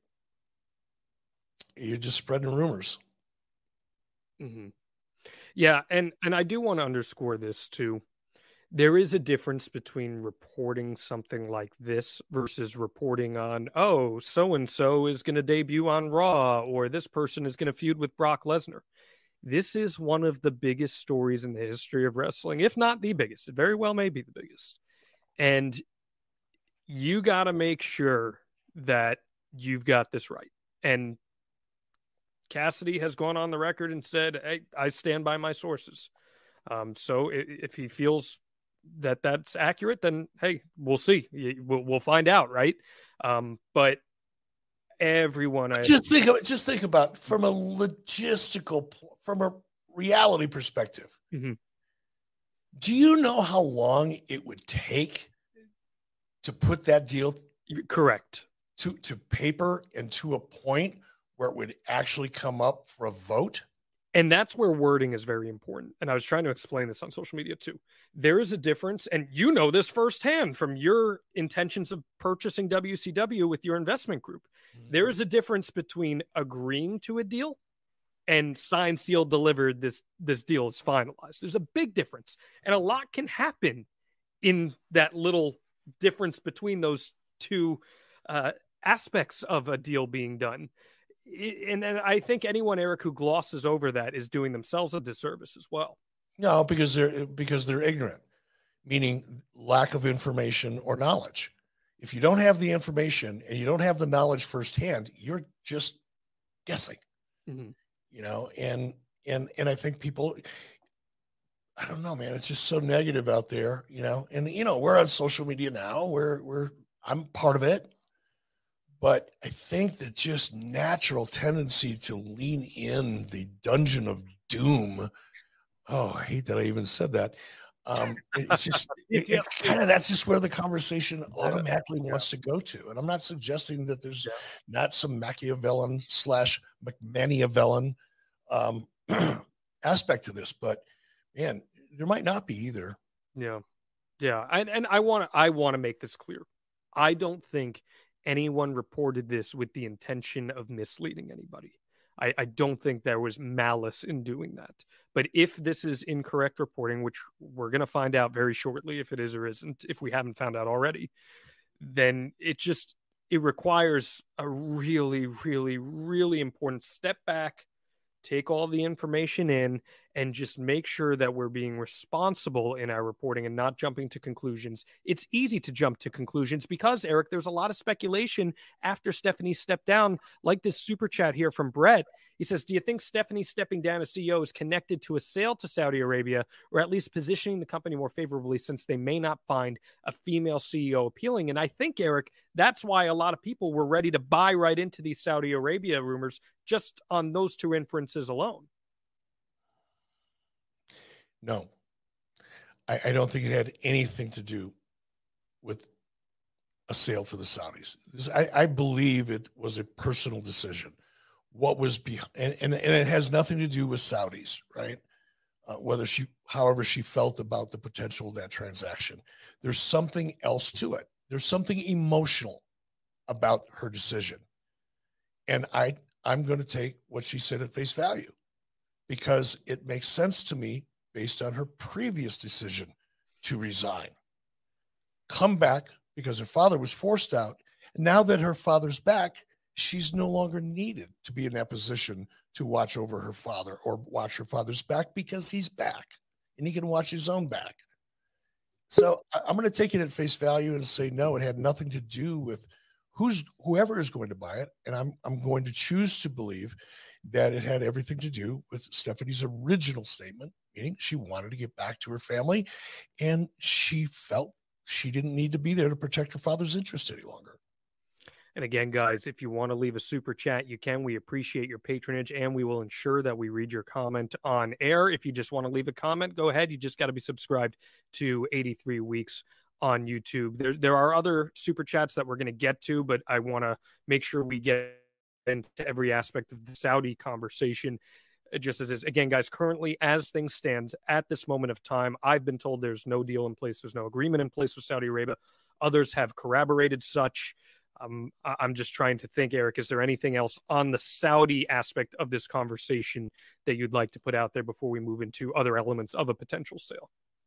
you're just spreading rumors. Mm-hmm. Yeah, and I do want to underscore this too. There is a difference between reporting something like this versus reporting on, so-and-so is going to debut on Raw, or this person is going to feud with Brock Lesnar. This is one of the biggest stories in the history of wrestling, if not the biggest. It very well may be the biggest. And you got to make sure that you've got this right. And Cassidy has gone on the record and said, hey, I stand by my sources. So if he feels that that's accurate, then, hey, we'll see. We'll find out, right? But everyone, just think about from a logistical, from a reality perspective. Mm-hmm. Do you know how long it would take to put that deal correct to paper and to a point where it would actually come up for a vote? And that's where wording is very important. And I was trying to explain this on social media too. There is a difference, and you know this firsthand from your intentions of purchasing WCW with your investment group. There is a difference between agreeing to a deal and signed, sealed, delivered, this deal is finalized. There's a big difference. And a lot can happen in that little difference between those two aspects of a deal being done. And I think anyone, Eric, who glosses over that is doing themselves a disservice as well. No, because they're ignorant, meaning lack of information or knowledge. If you don't have the information and you don't have the knowledge firsthand, you're just guessing. Mm-hmm. You know, and I think people, I don't know, man, it's just so negative out there, you know. And you know, we're on social media now. I'm part of it. But I think that just natural tendency to lean in the dungeon of doom. Oh, I hate that I even said that. It's just that's just where the conversation automatically wants to go to. And I'm not suggesting that there's not some Machiavellian aspect to this, but man, there might not be either. Yeah. And I want to make this clear. I don't think anyone reported this with the intention of misleading anybody. I don't think there was malice in doing that. But if this is incorrect reporting, which we're going to find out very shortly if it is or isn't, if we haven't found out already, then it requires a really, really, really important step back, take all the information in, and just make sure that we're being responsible in our reporting and not jumping to conclusions. It's easy to jump to conclusions because, Eric, there's a lot of speculation after Stephanie stepped down, like this super chat here from Brett. He says, do you think Stephanie stepping down as CEO is connected to a sale to Saudi Arabia, or at least positioning the company more favorably since they may not find a female CEO appealing? And I think, Eric, that's why a lot of people were ready to buy right into these Saudi Arabia rumors just on those two inferences alone. No, I don't think it had anything to do with a sale to the Saudis. I believe it was a personal decision. What was behind, and it has nothing to do with Saudis, right? However she felt about the potential of that transaction. There's something else to it. There's something emotional about her decision. And I'm going to take what she said at face value because it makes sense to me based on her previous decision to resign. Come back because her father was forced out. And now that her father's back, she's no longer needed to be in that position to watch over her father or watch her father's back because he's back and he can watch his own back. So I'm going to take it at face value and say, no, it had nothing to do with whoever is going to buy it. And I'm going to choose to believe that it had everything to do with Stephanie's original statement, meaning she wanted to get back to her family and she felt she didn't need to be there to protect her father's interest any longer. And again, guys, if you want to leave a super chat, you can. We appreciate your patronage, and we will ensure that we read your comment on air. If you just want to leave a comment, go ahead. You just got to be subscribed to 83 Weeks on YouTube. There are other super chats that we're going to get to, but I want to make sure we get into every aspect of the Saudi conversation. Just as is, again, guys, currently, as things stand at this moment of time, I've been told there's no deal in place. There's no agreement in place with Saudi Arabia. Others have corroborated such. I'm just trying to think, Eric, is there anything else on the Saudi aspect of this conversation that you'd like to put out there before we move into other elements of a potential sale?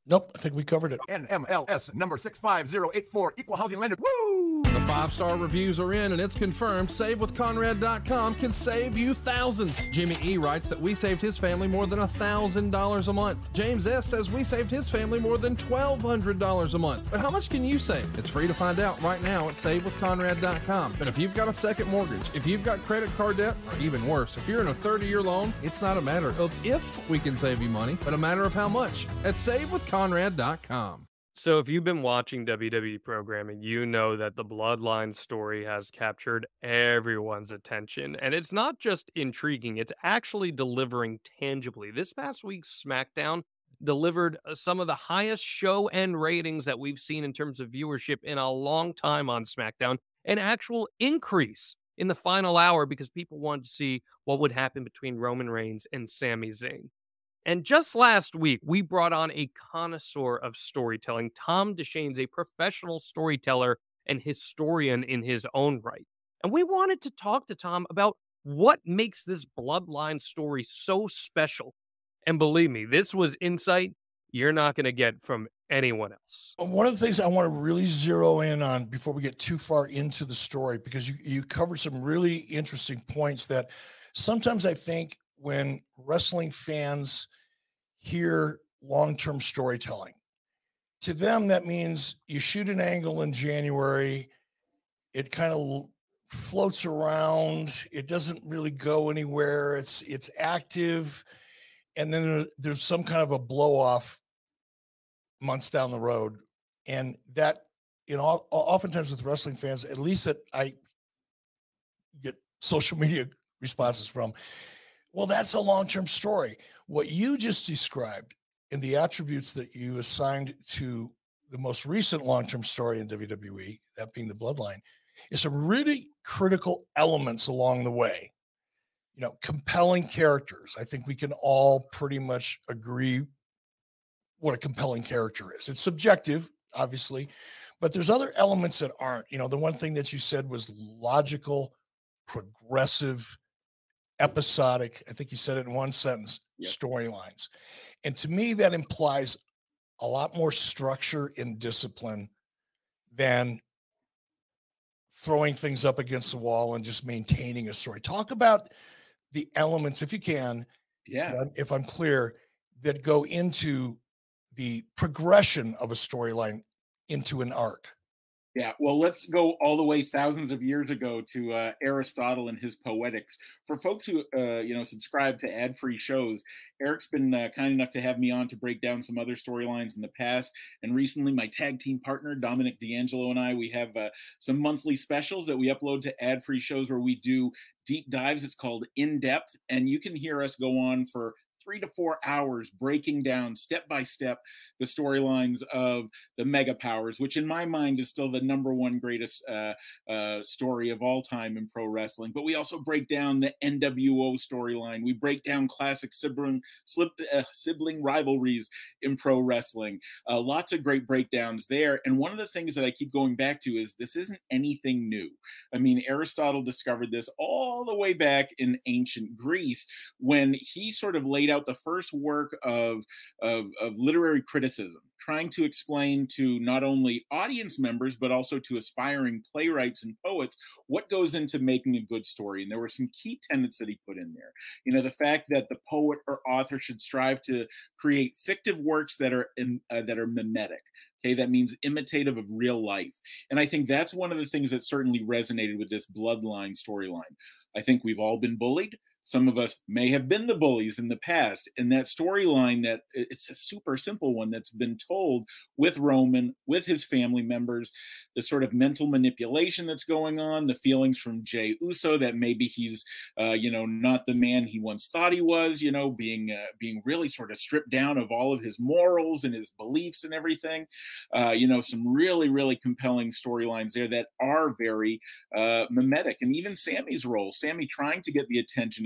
Nope, I think we covered it. NMLS number 65084, equal housing lender. Woo! The 5-star reviews are in and it's confirmed. SaveWithConrad.com can save you thousands. Jimmy E writes that we saved his family more than $1,000 a month. James S says we saved his family more than $1,200 a month. But how much can you save? It's free to find out right now at SaveWithConrad.com. But if you've got a second mortgage, if you've got credit card debt, or even worse, if you're in a 30-year loan, it's not a matter of if we can save you money, but a matter of how much. At SaveWithConrad.com. So if you've been watching WWE programming, you know that the Bloodline story has captured everyone's attention. And it's not just intriguing, it's actually delivering tangibly. This past week's SmackDown delivered some of the highest show end ratings that we've seen in terms of viewership in a long time on SmackDown. An actual increase in the final hour because people wanted to see what would happen between Roman Reigns and Sami Zayn. And just last week, we brought on a connoisseur of storytelling. Tom Deshane's a professional storyteller and historian in his own right. And we wanted to talk to Tom about what makes this Bloodline story so special. And believe me, this was insight you're not going to get from anyone else. One of the things I want to really zero in on before we get too far into the story, because you covered some really interesting points that sometimes I think when wrestling fans hear long-term storytelling, to them, that means you shoot an angle in January, it kind of floats around, it doesn't really go anywhere, it's active, and then there's some kind of a blow-off months down the road. And that, oftentimes with wrestling fans, at least that I get social media responses from, well, that's a long-term story. What you just described and the attributes that you assigned to the most recent long-term story in WWE, that being the Bloodline, is some really critical elements along the way. Compelling characters. I think we can all pretty much agree what a compelling character is. It's subjective, obviously, but there's other elements that aren't. The one thing that you said was logical, progressive, episodic, I think you said it in one sentence, storylines. And to me, that implies a lot more structure and discipline than throwing things up against the wall and just maintaining a story. Talk about the elements, if you can, if I'm clear, that go into the progression of a storyline into an arc. Yeah, well, let's go all the way thousands of years ago to Aristotle and his Poetics. For folks who, subscribe to ad-free shows, Eric's been kind enough to have me on to break down some other storylines in the past. And recently, my tag team partner, Dominic D'Angelo, and I, we have some monthly specials that we upload to ad-free shows where we do deep dives. It's called In Depth, and you can hear us go on for 3 to 4 hours breaking down step by step the storylines of the Mega Powers, which in my mind is still the number one greatest story of all time in pro wrestling. But we also break down the NWO storyline. We break down classic sibling rivalries in pro wrestling. Lots of great breakdowns there. And one of the things that I keep going back to is this isn't anything new. I mean, Aristotle discovered this all the way back in ancient Greece when he sort of laid out the first work of literary criticism, trying to explain to not only audience members, but also to aspiring playwrights and poets what goes into making a good story. And there were some key tenets that he put in there. The fact that the poet or author should strive to create fictive works that are mimetic. Okay, that means imitative of real life. And I think that's one of the things that certainly resonated with this Bloodline storyline. I think we've all been bullied. Some of us may have been the bullies in the past. And that storyline, that it's a super simple one that's been told with Roman, with his family members, the sort of mental manipulation that's going on, the feelings from Jey Uso that maybe he's, not the man he once thought he was, being really sort of stripped down of all of his morals and his beliefs and everything. Some really, really compelling storylines there that are very mimetic. And even Sammy's role, Sammy trying to get the attention of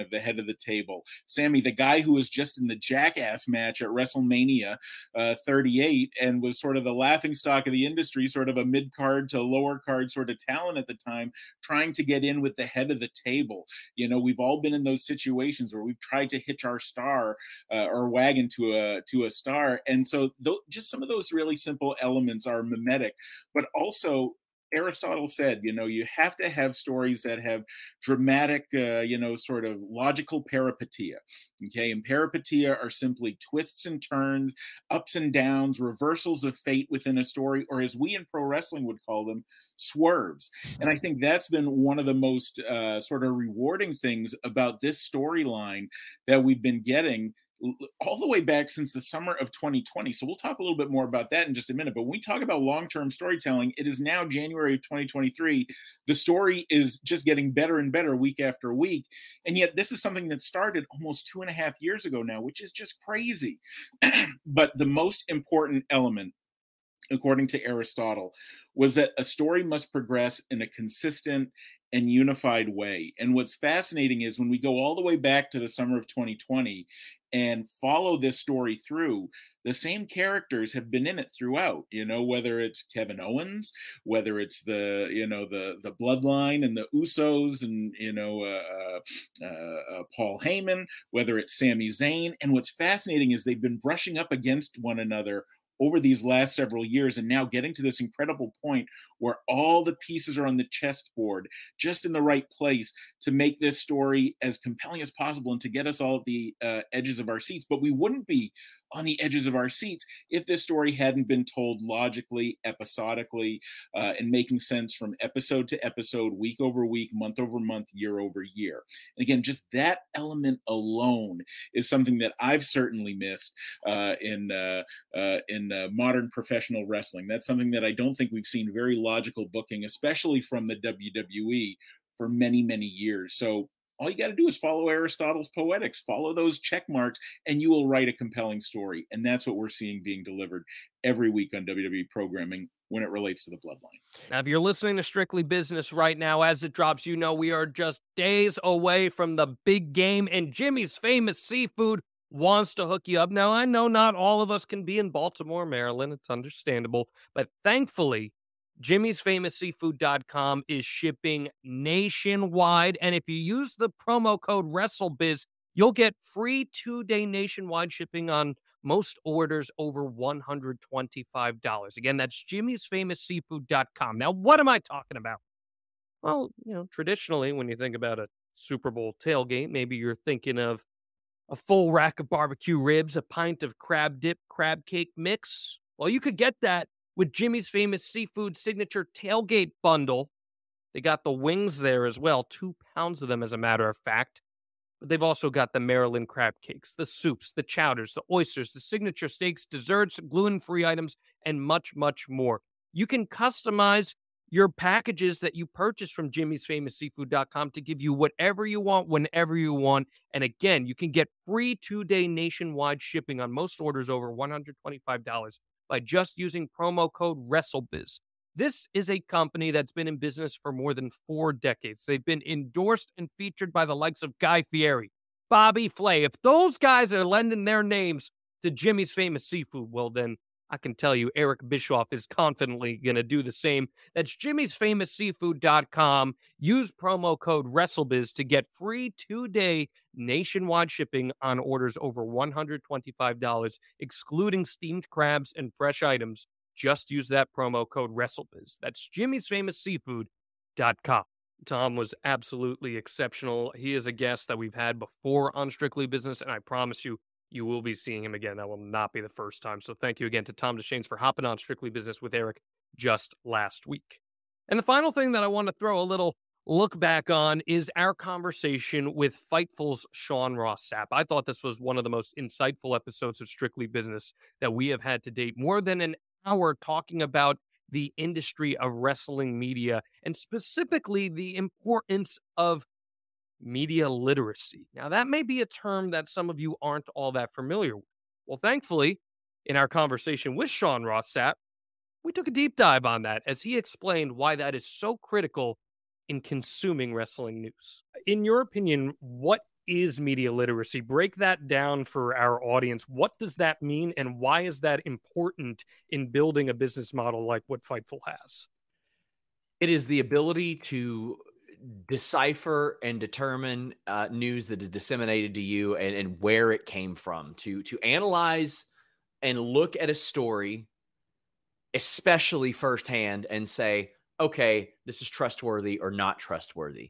of the head of the table. Sammy, the guy who was just in the Jackass match at WrestleMania 38 and was sort of the laughingstock of the industry, sort of a mid-card to lower card sort of talent at the time, trying to get in with the head of the table. You know, we've all been in those situations where we've tried to hitch our star or wagon to a star. And so just some of those really simple elements are mimetic, but also Aristotle said, you know, you have to have stories that have dramatic, sort of logical peripeteia. Okay. And peripeteia are simply twists and turns, ups and downs, reversals of fate within a story, or as we in pro wrestling would call them, swerves. And I think that's been one of the most sort of rewarding things about this storyline that we've been getting all the way back since the summer of 2020. So we'll talk a little bit more about that in just a minute. But when we talk about long-term storytelling, it is now January of 2023. The story is just getting better and better week after week. And yet this is something that started almost 2.5 years ago now, which is just crazy. But the most important element, according to Aristotle, was that a story must progress in a consistent and unified way. And what's fascinating is when we go all the way back to the summer of 2020 and follow this story through, the same characters have been in it throughout, you know, whether it's Kevin Owens, whether it's the Bloodline and the Usos and, Paul Heyman, whether it's Sami Zayn. And what's fascinating is they've been brushing up against one another over these last several years, and now getting to this incredible point where all the pieces are on the chessboard just in the right place to make this story as compelling as possible and to get us all at the edges of our seats. But we wouldn't be on the edges of our seats if this story hadn't been told logically, episodically, and making sense from episode to episode, week over week, month over month, year over year. And again, just that element alone is something that I've certainly missed in modern professional wrestling. That's something that I don't think we've seen very logical booking, especially from the WWE, for many, many years. So all you got to do is follow Aristotle's poetics, follow those check marks, and you will write a compelling story. And that's what we're seeing being delivered every week on WWE programming when it relates to the Bloodline. Now, if you're listening to Strictly Business right now, as it drops, you know we are just days away from the big game, and Jimmy's Famous Seafood wants to hook you up. Now, I know not all of us can be in Baltimore, Maryland. It's understandable. But thankfully, Jimmy'sFamousSeafood.com is shipping nationwide. And if you use the promo code WrestleBiz, you'll get free 2-day nationwide shipping on most orders over $125. Again, that's Jimmy'sFamousSeafood.com. Now, what am I talking about? Well, traditionally, when you think about a Super Bowl tailgate, maybe you're thinking of a full rack of barbecue ribs, a pint of crab dip, crab cake mix. Well, you could get that with Jimmy's Famous Seafood Signature Tailgate Bundle. They got the wings there as well, 2 pounds of them, as a matter of fact. But they've also got the Maryland crab cakes, the soups, the chowders, the oysters, the signature steaks, desserts, gluten-free items, and much, much more. You can customize your packages that you purchase from Jimmy'sFamousSeafood.com to give you whatever you want, whenever you want. And again, you can get free 2-day nationwide shipping on most orders over $125 by just using promo code WrestleBiz. This is a company that's been in business for more than 4 decades. They've been endorsed and featured by the likes of Guy Fieri, Bobby Flay. If those guys are lending their names to Jimmy's Famous Seafood, well, then I can tell you Eric Bischoff is confidently going to do the same. That's Jimmy'sFamousSeafood.com. Use promo code WrestleBiz to get free 2-day nationwide shipping on orders over $125, excluding steamed crabs and fresh items. Just use that promo code WrestleBiz. That's Jimmy'sFamousSeafood.com. Tom was absolutely exceptional. He is a guest that we've had before on Strictly Business, and I promise you, you will be seeing him again. That will not be the first time. So thank you again to Tom DeShanes for hopping on Strictly Business with Eric just last week. And the final thing that I want to throw a little look back on is our conversation with Fightful's Sean Ross Sapp. I thought this was one of the most insightful episodes of Strictly Business that we have had to date. More than an hour talking about the industry of wrestling media and specifically the importance of media literacy. Now, that may be a term that some of you aren't all that familiar with. Well, thankfully, in our conversation with Sean Ross Sapp, we took a deep dive on that as he explained why that is so critical in consuming wrestling news. In your opinion, what is media literacy? Break that down for our audience. What does that mean, and why is that important in building a business model like what Fightful has? It is the ability to decipher and determine news that is disseminated to you and where it came from, to analyze and look at a story, especially firsthand, and say, okay, this is trustworthy or not trustworthy.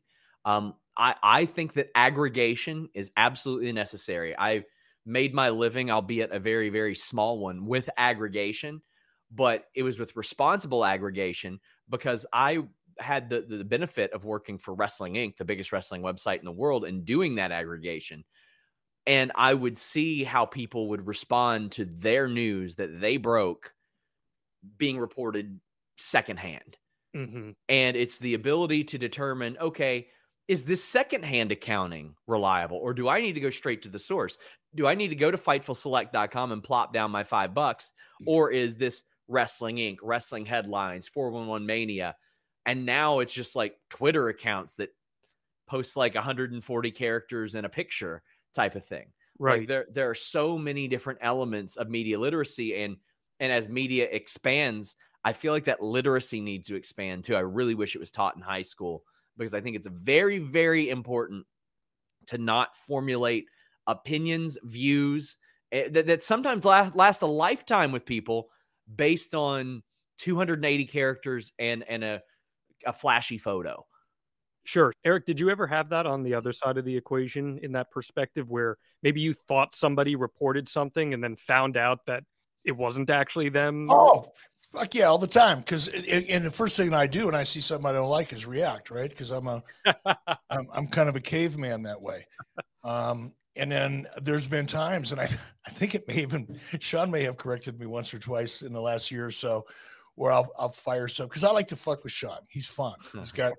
I think that aggregation is absolutely necessary. I made my living, albeit a very, very small one, with aggregation, but it was with responsible aggregation because I had the benefit of working for Wrestling Inc., the biggest wrestling website in the world, and doing that aggregation. And I would see how people would respond to their news that they broke being reported secondhand. Mm-hmm. And it's the ability to determine, okay, is this secondhand accounting reliable, or do I need to go straight to the source? Do I need to go to FightfulSelect.com and plop down my $5? Or is this Wrestling Inc., Wrestling Headlines, 411 Mania? And now it's just like Twitter accounts that post like 140 characters in a picture type of thing. Right. Like there are so many different elements of media literacy. And as media expands, I feel like that literacy needs to expand too. I really wish it was taught in high school, because I think it's very, very important to not formulate opinions, views that sometimes last a lifetime with people based on 280 characters and a flashy photo. Sure. Eric, did you ever have that on the other side of the equation, in that perspective where maybe you thought somebody reported something and then found out that it wasn't actually them? Oh, fuck yeah, all the time. Because and the first thing I do when I see something I don't like is react, right? Because I'm kind of a caveman that way. And then there's been times, and I think it may even, Sean may have corrected me once or twice in the last year or so, where I'll fire some, because I like to fuck with Sean. He's fun. He's got,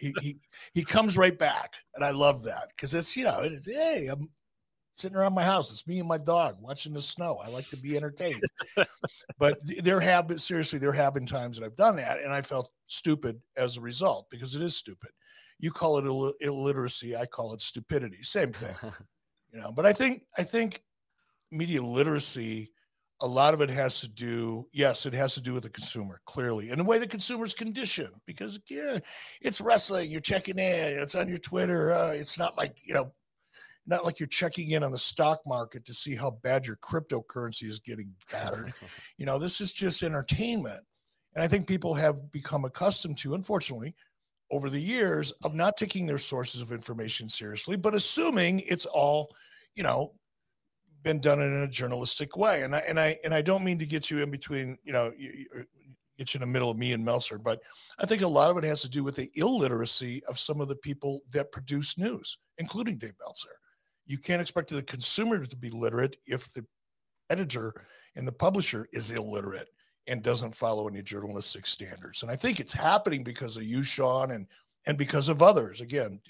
he comes right back, and I love that, because it's, hey, I'm sitting around my house. It's me and my dog watching the snow. I like to be entertained. But there have been times that I've done that, and I felt stupid as a result, because it is stupid. You call it illiteracy, I call it stupidity. Same thing. But I think media literacy, a lot of it has to do, yes, it has to do with the consumer, clearly, and the way the consumer's conditioned, because it's wrestling, you're checking in, it's on your Twitter. It's not like, not like you're checking in on the stock market to see how bad your cryptocurrency is getting battered. This is just entertainment. And I think people have become accustomed to, unfortunately, over the years, of not taking their sources of information seriously, but assuming it's all, been done in a journalistic way. And I don't mean to get you in between, get you in the middle of me and Meltzer, but I think a lot of it has to do with the illiteracy of some of the people that produce news, including Dave Meltzer. You can't expect the consumer to be literate if the editor and the publisher is illiterate and doesn't follow any journalistic standards. And I think it's happening because of you, Sean, and because of others. Again,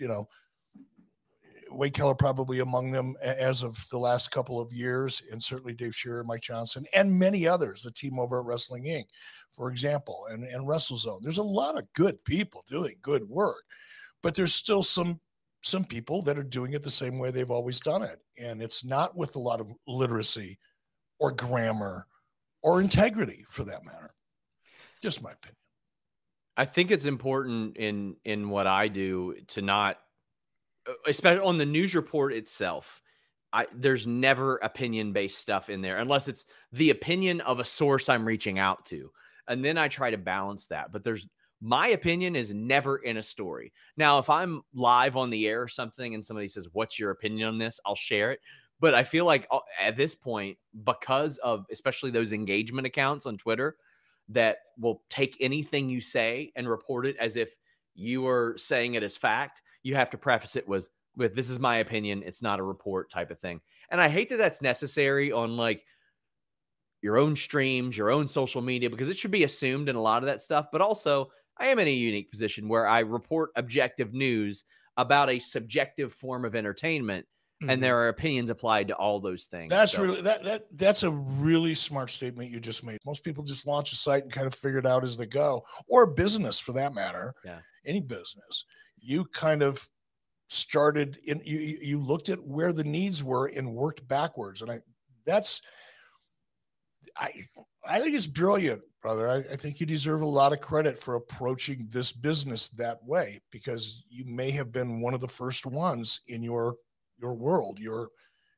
Wade Keller probably among them as of the last couple of years, and certainly Dave Shearer, Mike Johnson, and many others, the team over at Wrestling Inc., for example, and WrestleZone. There's a lot of good people doing good work, but there's still some people that are doing it the same way they've always done it. And it's not with a lot of literacy or grammar or integrity, for that matter. Just my opinion. I think it's important in what I do to not, especially on the news report itself, there's never opinion-based stuff in there unless it's the opinion of a source I'm reaching out to. And then I try to balance that. But my opinion is never in a story. Now, if I'm live on the air or something and somebody says, what's your opinion on this? I'll share it. But I feel like at this point, because of especially those engagement accounts on Twitter that will take anything you say and report it as if you are saying it as fact, you have to preface it with this is my opinion. It's not a report type of thing. And I hate that that's necessary on like your own streams, your own social media, because it should be assumed in a lot of that stuff. But also, I am in a unique position where I report objective news about a subjective form of entertainment. Mm-hmm. And there are opinions applied to all those things. That's a really smart statement you just made. Most people just launch a site and kind of figure it out as they go, or a business for that matter. Yeah. Any business. You kind of started in, you looked at where the needs were and worked backwards. And I think it's brilliant, brother. I think you deserve a lot of credit for approaching this business that way, because you may have been one of the first ones in your world, your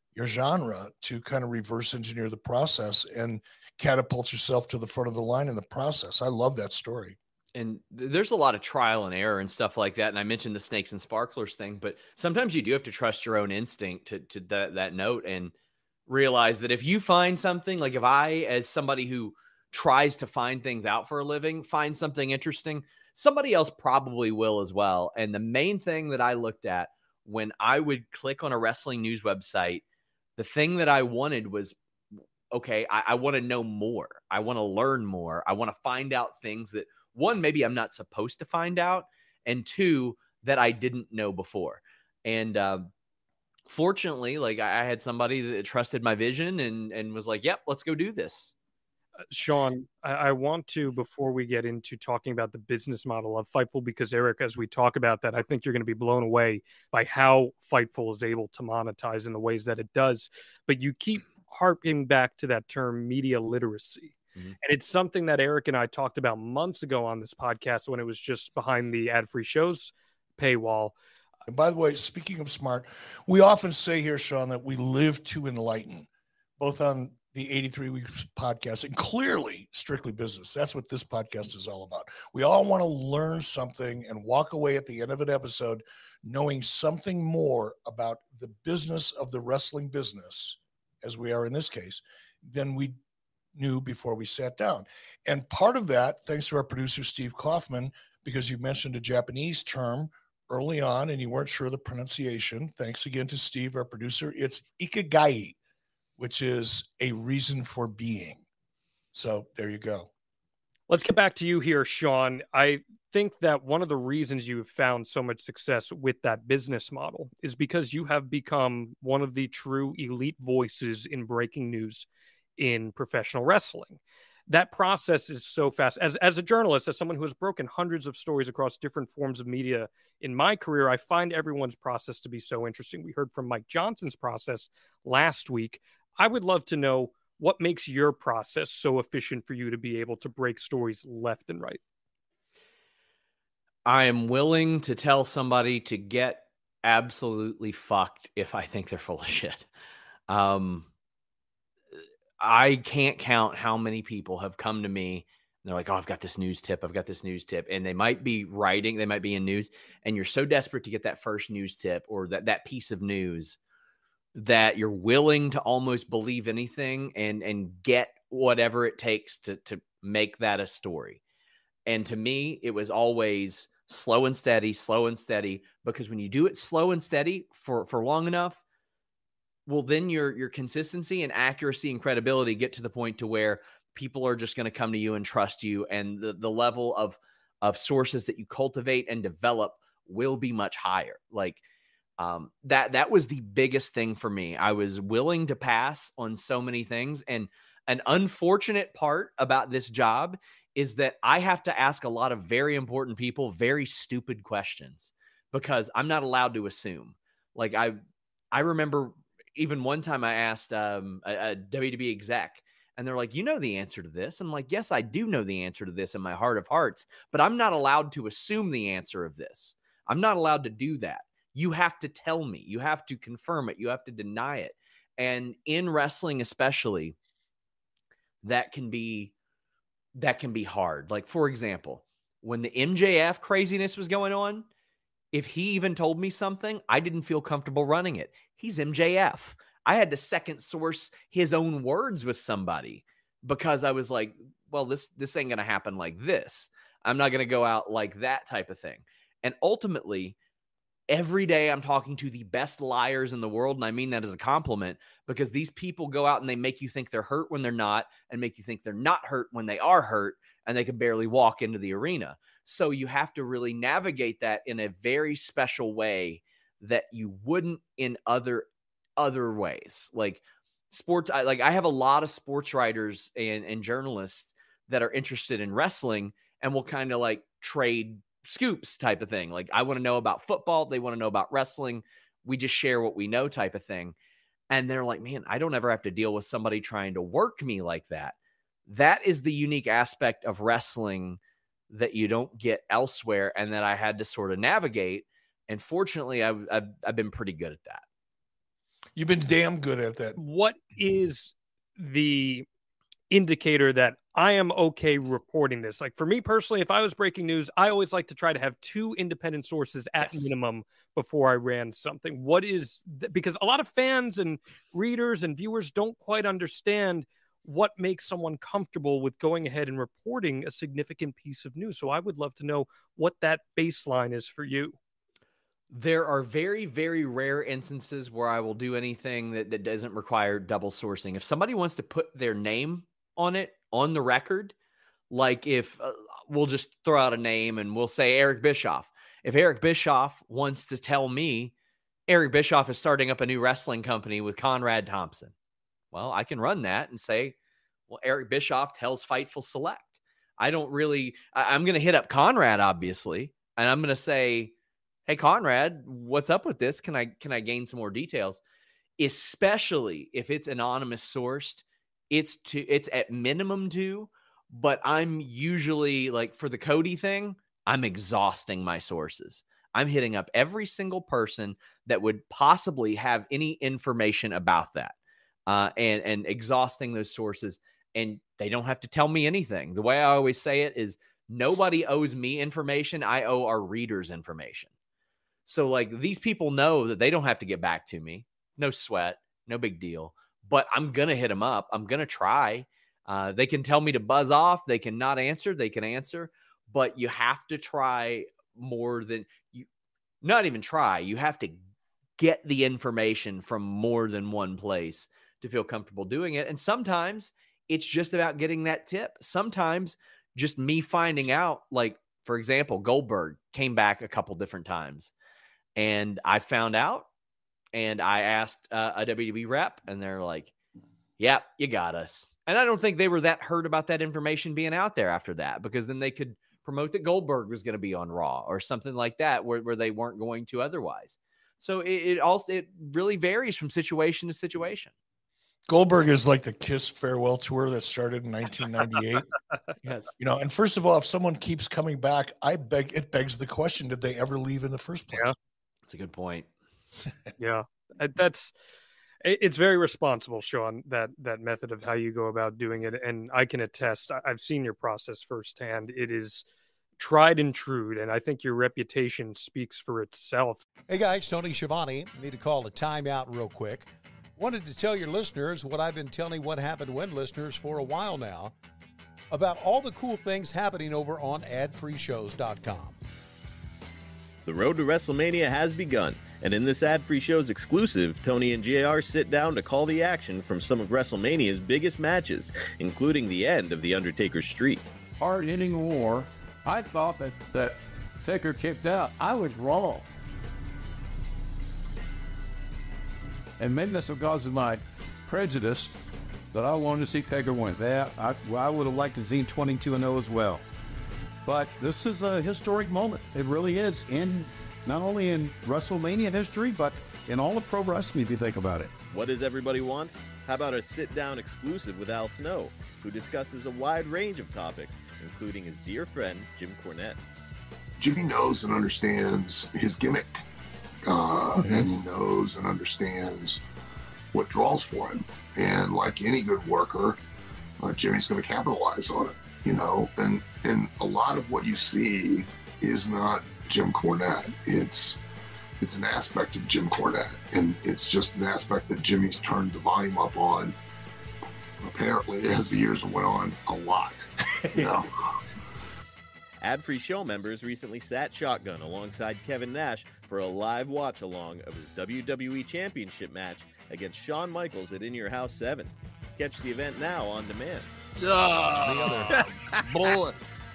genre, to kind of reverse engineer the process and catapult yourself to the front of the line in the process. I love that story. And there's a lot of trial and error and stuff like that. And I mentioned the snakes and sparklers thing, but sometimes you do have to trust your own instinct to that note and realize that if you find something, like if I, as somebody who tries to find things out for a living, find something interesting, somebody else probably will as well. And the main thing that I looked at when I would click on a wrestling news website, the thing that I wanted was, okay, I want to know more. I want to learn more. I want to find out things that, one, maybe I'm not supposed to find out, and two, that I didn't know before. And fortunately, like I had somebody that trusted my vision and was like, yep, let's go do this. Sean, I want to, before we get into talking about the business model of Fightful, because Eric, as we talk about that, I think you're going to be blown away by how Fightful is able to monetize in the ways that it does. But you keep harping back to that term, media literacy. Mm-hmm. And it's something that Eric and I talked about months ago on this podcast when it was just behind the ad-free shows paywall. And by the way, speaking of smart, we often say here, Sean, that we live to enlighten, both on the 83 Weeks podcast and clearly Strictly Business. That's what this podcast is all about. We all want to learn something and walk away at the end of an episode knowing something more about the business of the wrestling business, as we are in this case, than we knew before we sat down. And part of that, thanks to our producer, Steve Kaufman, because you mentioned a Japanese term early on and you weren't sure of the pronunciation. Thanks again to Steve, our producer. It's ikigai, which is a reason for being. So there you go. Let's get back to you here, Sean. I think that one of the reasons you've found so much success with that business model is because you have become one of the true elite voices in breaking news in professional wrestling. That process is so fast. As a journalist, as someone who has broken hundreds of stories across different forms of media in my career, I find everyone's process to be so interesting. We heard from Mike Johnson's process last week. I would love to know what makes your process so efficient for you to be able to break stories left and right. I am willing to tell somebody to get absolutely fucked if I think they're full of shit. I can't count how many people have come to me and they're like, oh, I've got this news tip. And they might be writing, they might be in news, and you're so desperate to get that first news tip or that piece of news that you're willing to almost believe anything and get whatever it takes to make that a story. And to me, it was always slow and steady, because when you do it slow and steady for long enough, well, then your consistency and accuracy and credibility get to the point to where people are just going to come to you and trust you. And the level of sources that you cultivate and develop will be much higher. Like that was the biggest thing for me. I was willing to pass on so many things. And an unfortunate part about this job is that I have to ask a lot of very important people very stupid questions because I'm not allowed to assume. Like I remember even one time I asked a WWE exec, and they're like, you know the answer to this. I'm like, yes, I do know the answer to this in my heart of hearts, but I'm not allowed to assume the answer of this. I'm not allowed to do that. You have to tell me. You have to confirm it. You have to deny it. And in wrestling especially, that can be hard. Like, for example, when the MJF craziness was going on, if he even told me something, I didn't feel comfortable running it. He's MJF. I had to second source his own words with somebody because I was like, well, this ain't going to happen like this. I'm not going to go out like that type of thing. And ultimately, every day I'm talking to the best liars in the world, and I mean that as a compliment, because these people go out and they make you think they're hurt when they're not, and make you think they're not hurt when they are hurt, and they can barely walk into the arena. So you have to really navigate that in a very special way that you wouldn't in other ways. Like sports, I have a lot of sports writers and journalists that are interested in wrestling and will kind of like trade scoops type of thing. Like, I want to know about football. They want to know about wrestling. We just share what we know type of thing. And they're like, man, I don't ever have to deal with somebody trying to work me like that. That is the unique aspect of wrestling that you don't get elsewhere, and that I had to sort of navigate. And fortunately, I've been pretty good at that. You've been damn good at that. What is the indicator that I am okay reporting this? Like, for me personally, if I was breaking news, I always like to try to have 2 independent sources at minimum before I ran something. What is because a lot of fans and readers and viewers don't quite understand what makes someone comfortable with going ahead and reporting a significant piece of news. So I would love to know what that baseline is for you. There are very, very rare instances where I will do anything that doesn't require double sourcing. If somebody wants to put their name on it, on the record, like if we'll just throw out a name and we'll say Eric Bischoff. If Eric Bischoff wants to tell me Eric Bischoff is starting up a new wrestling company with Conrad Thompson, well, I can run that and say, well, Eric Bischoff tells Fightful Select. I'm going to hit up Conrad, obviously, and I'm going to say, hey, Conrad, what's up with this? Can I gain some more details? Especially if it's anonymous sourced, it's at minimum 2, but I'm usually, like, for the Cody thing, I'm exhausting my sources. I'm hitting up every single person that would possibly have any information about that. And exhausting those sources, and they don't have to tell me anything. The way I always say it is, nobody owes me information. I owe our readers information. So, like, these people know that they don't have to get back to me. No sweat, no big deal. But I'm going to hit them up. I'm going to try. They can tell me to buzz off. They can not answer. They can answer. But you have to try more than you. Not even try. You have to get the information from more than one place to feel comfortable doing it. And sometimes it's just about getting that tip. Sometimes just me finding out, like, for example, Goldberg came back a couple different times, and I found out, and I asked a WWE rep, and they're like, yep, you got us. And I don't think they were that hurt about that information being out there after that, because then they could promote that Goldberg was going to be on Raw or something like that, where they weren't going to otherwise. So it really varies from situation to situation. Goldberg is like the Kiss farewell tour that started in 1998. Yes. And first of all, if someone keeps coming back, it begs the question, did they ever leave in the first place? Yeah. That's a good point. Yeah. It's very responsible, Sean, that method of how you go about doing it. And I can attest, I've seen your process firsthand. It is tried and true, and I think your reputation speaks for itself. Hey guys, Tony Schiavone. Need to call a timeout real quick. Wanted to tell your listeners what I've been telling What Happened When listeners for a while now about all the cool things happening over on adfreeshows.com. The road to WrestleMania has begun, and in this Ad-Free Shows exclusive, Tony and JR sit down to call the action from some of WrestleMania's biggest matches, including the end of The Undertaker's streak. Hard-hitting war. I thought that Taker kicked out. I was wrong. And maybe that's because of my prejudice that I wanted to see Taker win. Yeah, I would have liked to see 22-0 as well. But this is a historic moment. It really is, not only in WrestleMania history, but in all of pro wrestling, if you think about it. What does everybody want? How about a sit-down exclusive with Al Snow, who discusses a wide range of topics, including his dear friend, Jim Cornette. Jimmy knows and understands his gimmick. And he knows and understands what draws for him. And like any good worker, Jimmy's going to capitalize on it, and a lot of what you see is not Jim Cornette. It's an aspect of Jim Cornette, and it's just an aspect that Jimmy's turned the volume up on, apparently, as the years went on, a lot. Ad-Free Show members recently sat shotgun alongside Kevin Nash for a live watch-along of his WWE Championship match against Shawn Michaels at In Your House 7. Catch the event now on demand. Bullet.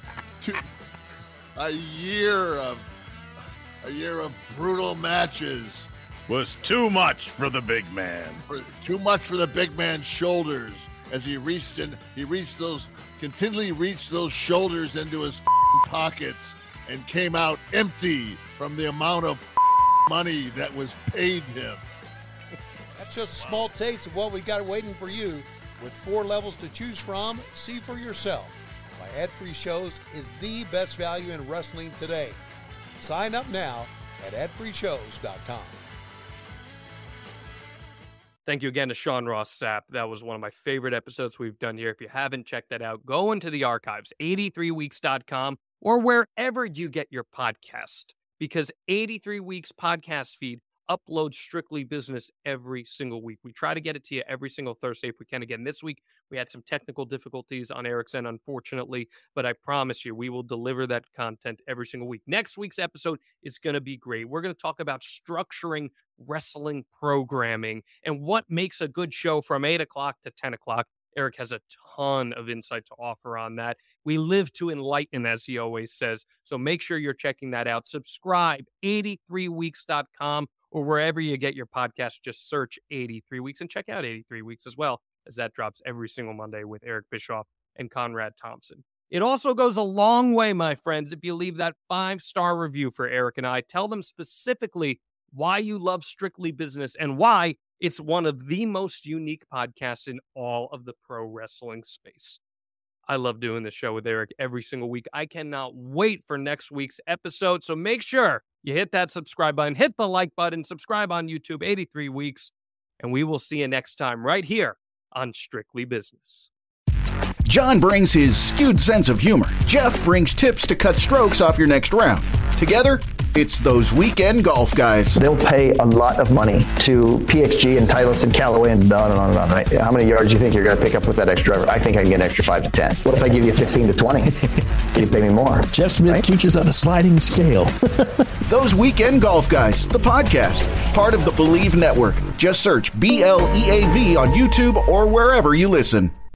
A year of brutal matches was too much for the big man. Too much for the big man's shoulders as he continually reached those shoulders into his pockets and came out empty from the amount of money that was paid him. That's just a small taste of what we got waiting for you. With 4 levels to choose from, see for yourself why ad-free shows is the best value in wrestling today. Sign up now at adfreeshows.com. Thank you again to Sean Ross Sapp. That was one of my favorite episodes we've done here. If you haven't checked that out, go into the archives, 83weeks.com, or wherever you get your podcast, because 83 Weeks podcast feed uploads Strictly Business every single week. We try to get it to you every single Thursday if we can. Again, this week we had some technical difficulties on Eric's end, unfortunately, but I promise you we will deliver that content every single week. Next week's episode is going to be great. We're going to talk about structuring wrestling programming and what makes a good show from 8 o'clock to 10 o'clock. Eric has a ton of insight to offer on that. We live to enlighten, as he always says. So make sure you're checking that out. Subscribe, 83weeks.com, or wherever you get your podcast. Just search 83 Weeks and check out 83 Weeks as well, as that drops every single Monday with Eric Bischoff and Conrad Thompson. It also goes a long way, my friends, if you leave that 5-star review for Eric and I. Tell them specifically why you love Strictly Business and why it's one of the most unique podcasts in all of the pro wrestling space. I love doing this show with Eric every single week. I cannot wait for next week's episode. So make sure you hit that subscribe button, hit the like button, subscribe on YouTube, 83 Weeks, and we will see you next time right here on Strictly Business. John brings his skewed sense of humor. Jeff brings tips to cut strokes off your next round. Together, it's those weekend golf guys. They'll pay a lot of money to PXG and Titleist and Callaway and on and on and on. Right? How many yards do you think you're going to pick up with that extra driver? I think I can get an extra 5 to 10. What if I give you 15 to 20? You pay me more. Jeff Smith teaches on the sliding scale. Those Weekend Golf Guys, the podcast, part of the Believe Network. Just search BLEAV on YouTube or wherever you listen.